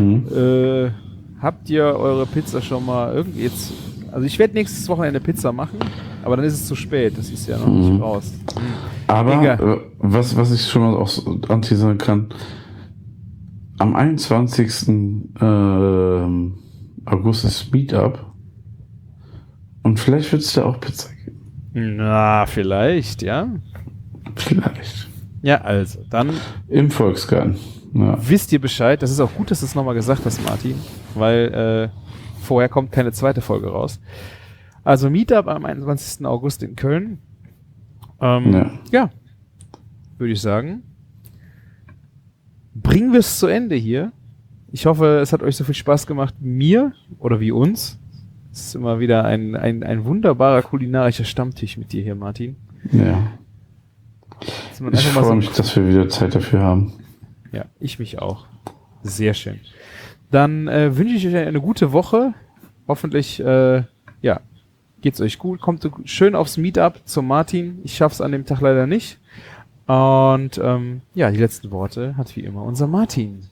habt ihr eure Pizza schon mal irgendwie jetzt... Also ich werde nächstes Wochenende Pizza machen, aber dann ist es zu spät. Das ist ja noch nicht raus. Aber was ich schon mal auch so anteasern kann, am 21. August ist Meetup und vielleicht wird es da auch Pizza geben. Na, vielleicht, ja. Vielleicht. Ja, also, dann Im Volksgarten. Ja. wisst ihr Bescheid. Das ist auch gut, dass du es nochmal gesagt hast, Martin, weil vorher kommt keine zweite Folge raus. Also Meetup am 21. August in Köln. Ja, würde ich sagen. Bringen wir es zu Ende hier. Ich hoffe, es hat euch so viel Spaß gemacht wie mir oder wie uns. Es ist immer wieder ein wunderbarer kulinarischer Stammtisch mit dir hier, Martin. Ja. Dass man Ich einfach mal freue so- mich, dass wir wieder Zeit dafür haben. Ja, ich mich auch. Sehr schön. Dann wünsche ich euch eine gute Woche. Hoffentlich, geht's euch gut. Kommt schön aufs Meetup zum Martin. Ich schaff's an dem Tag leider nicht. Und die letzten Worte hat wie immer unser Martin.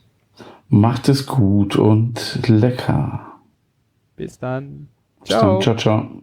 Macht es gut und lecker. Bis dann. Bis dann. Ciao, ciao.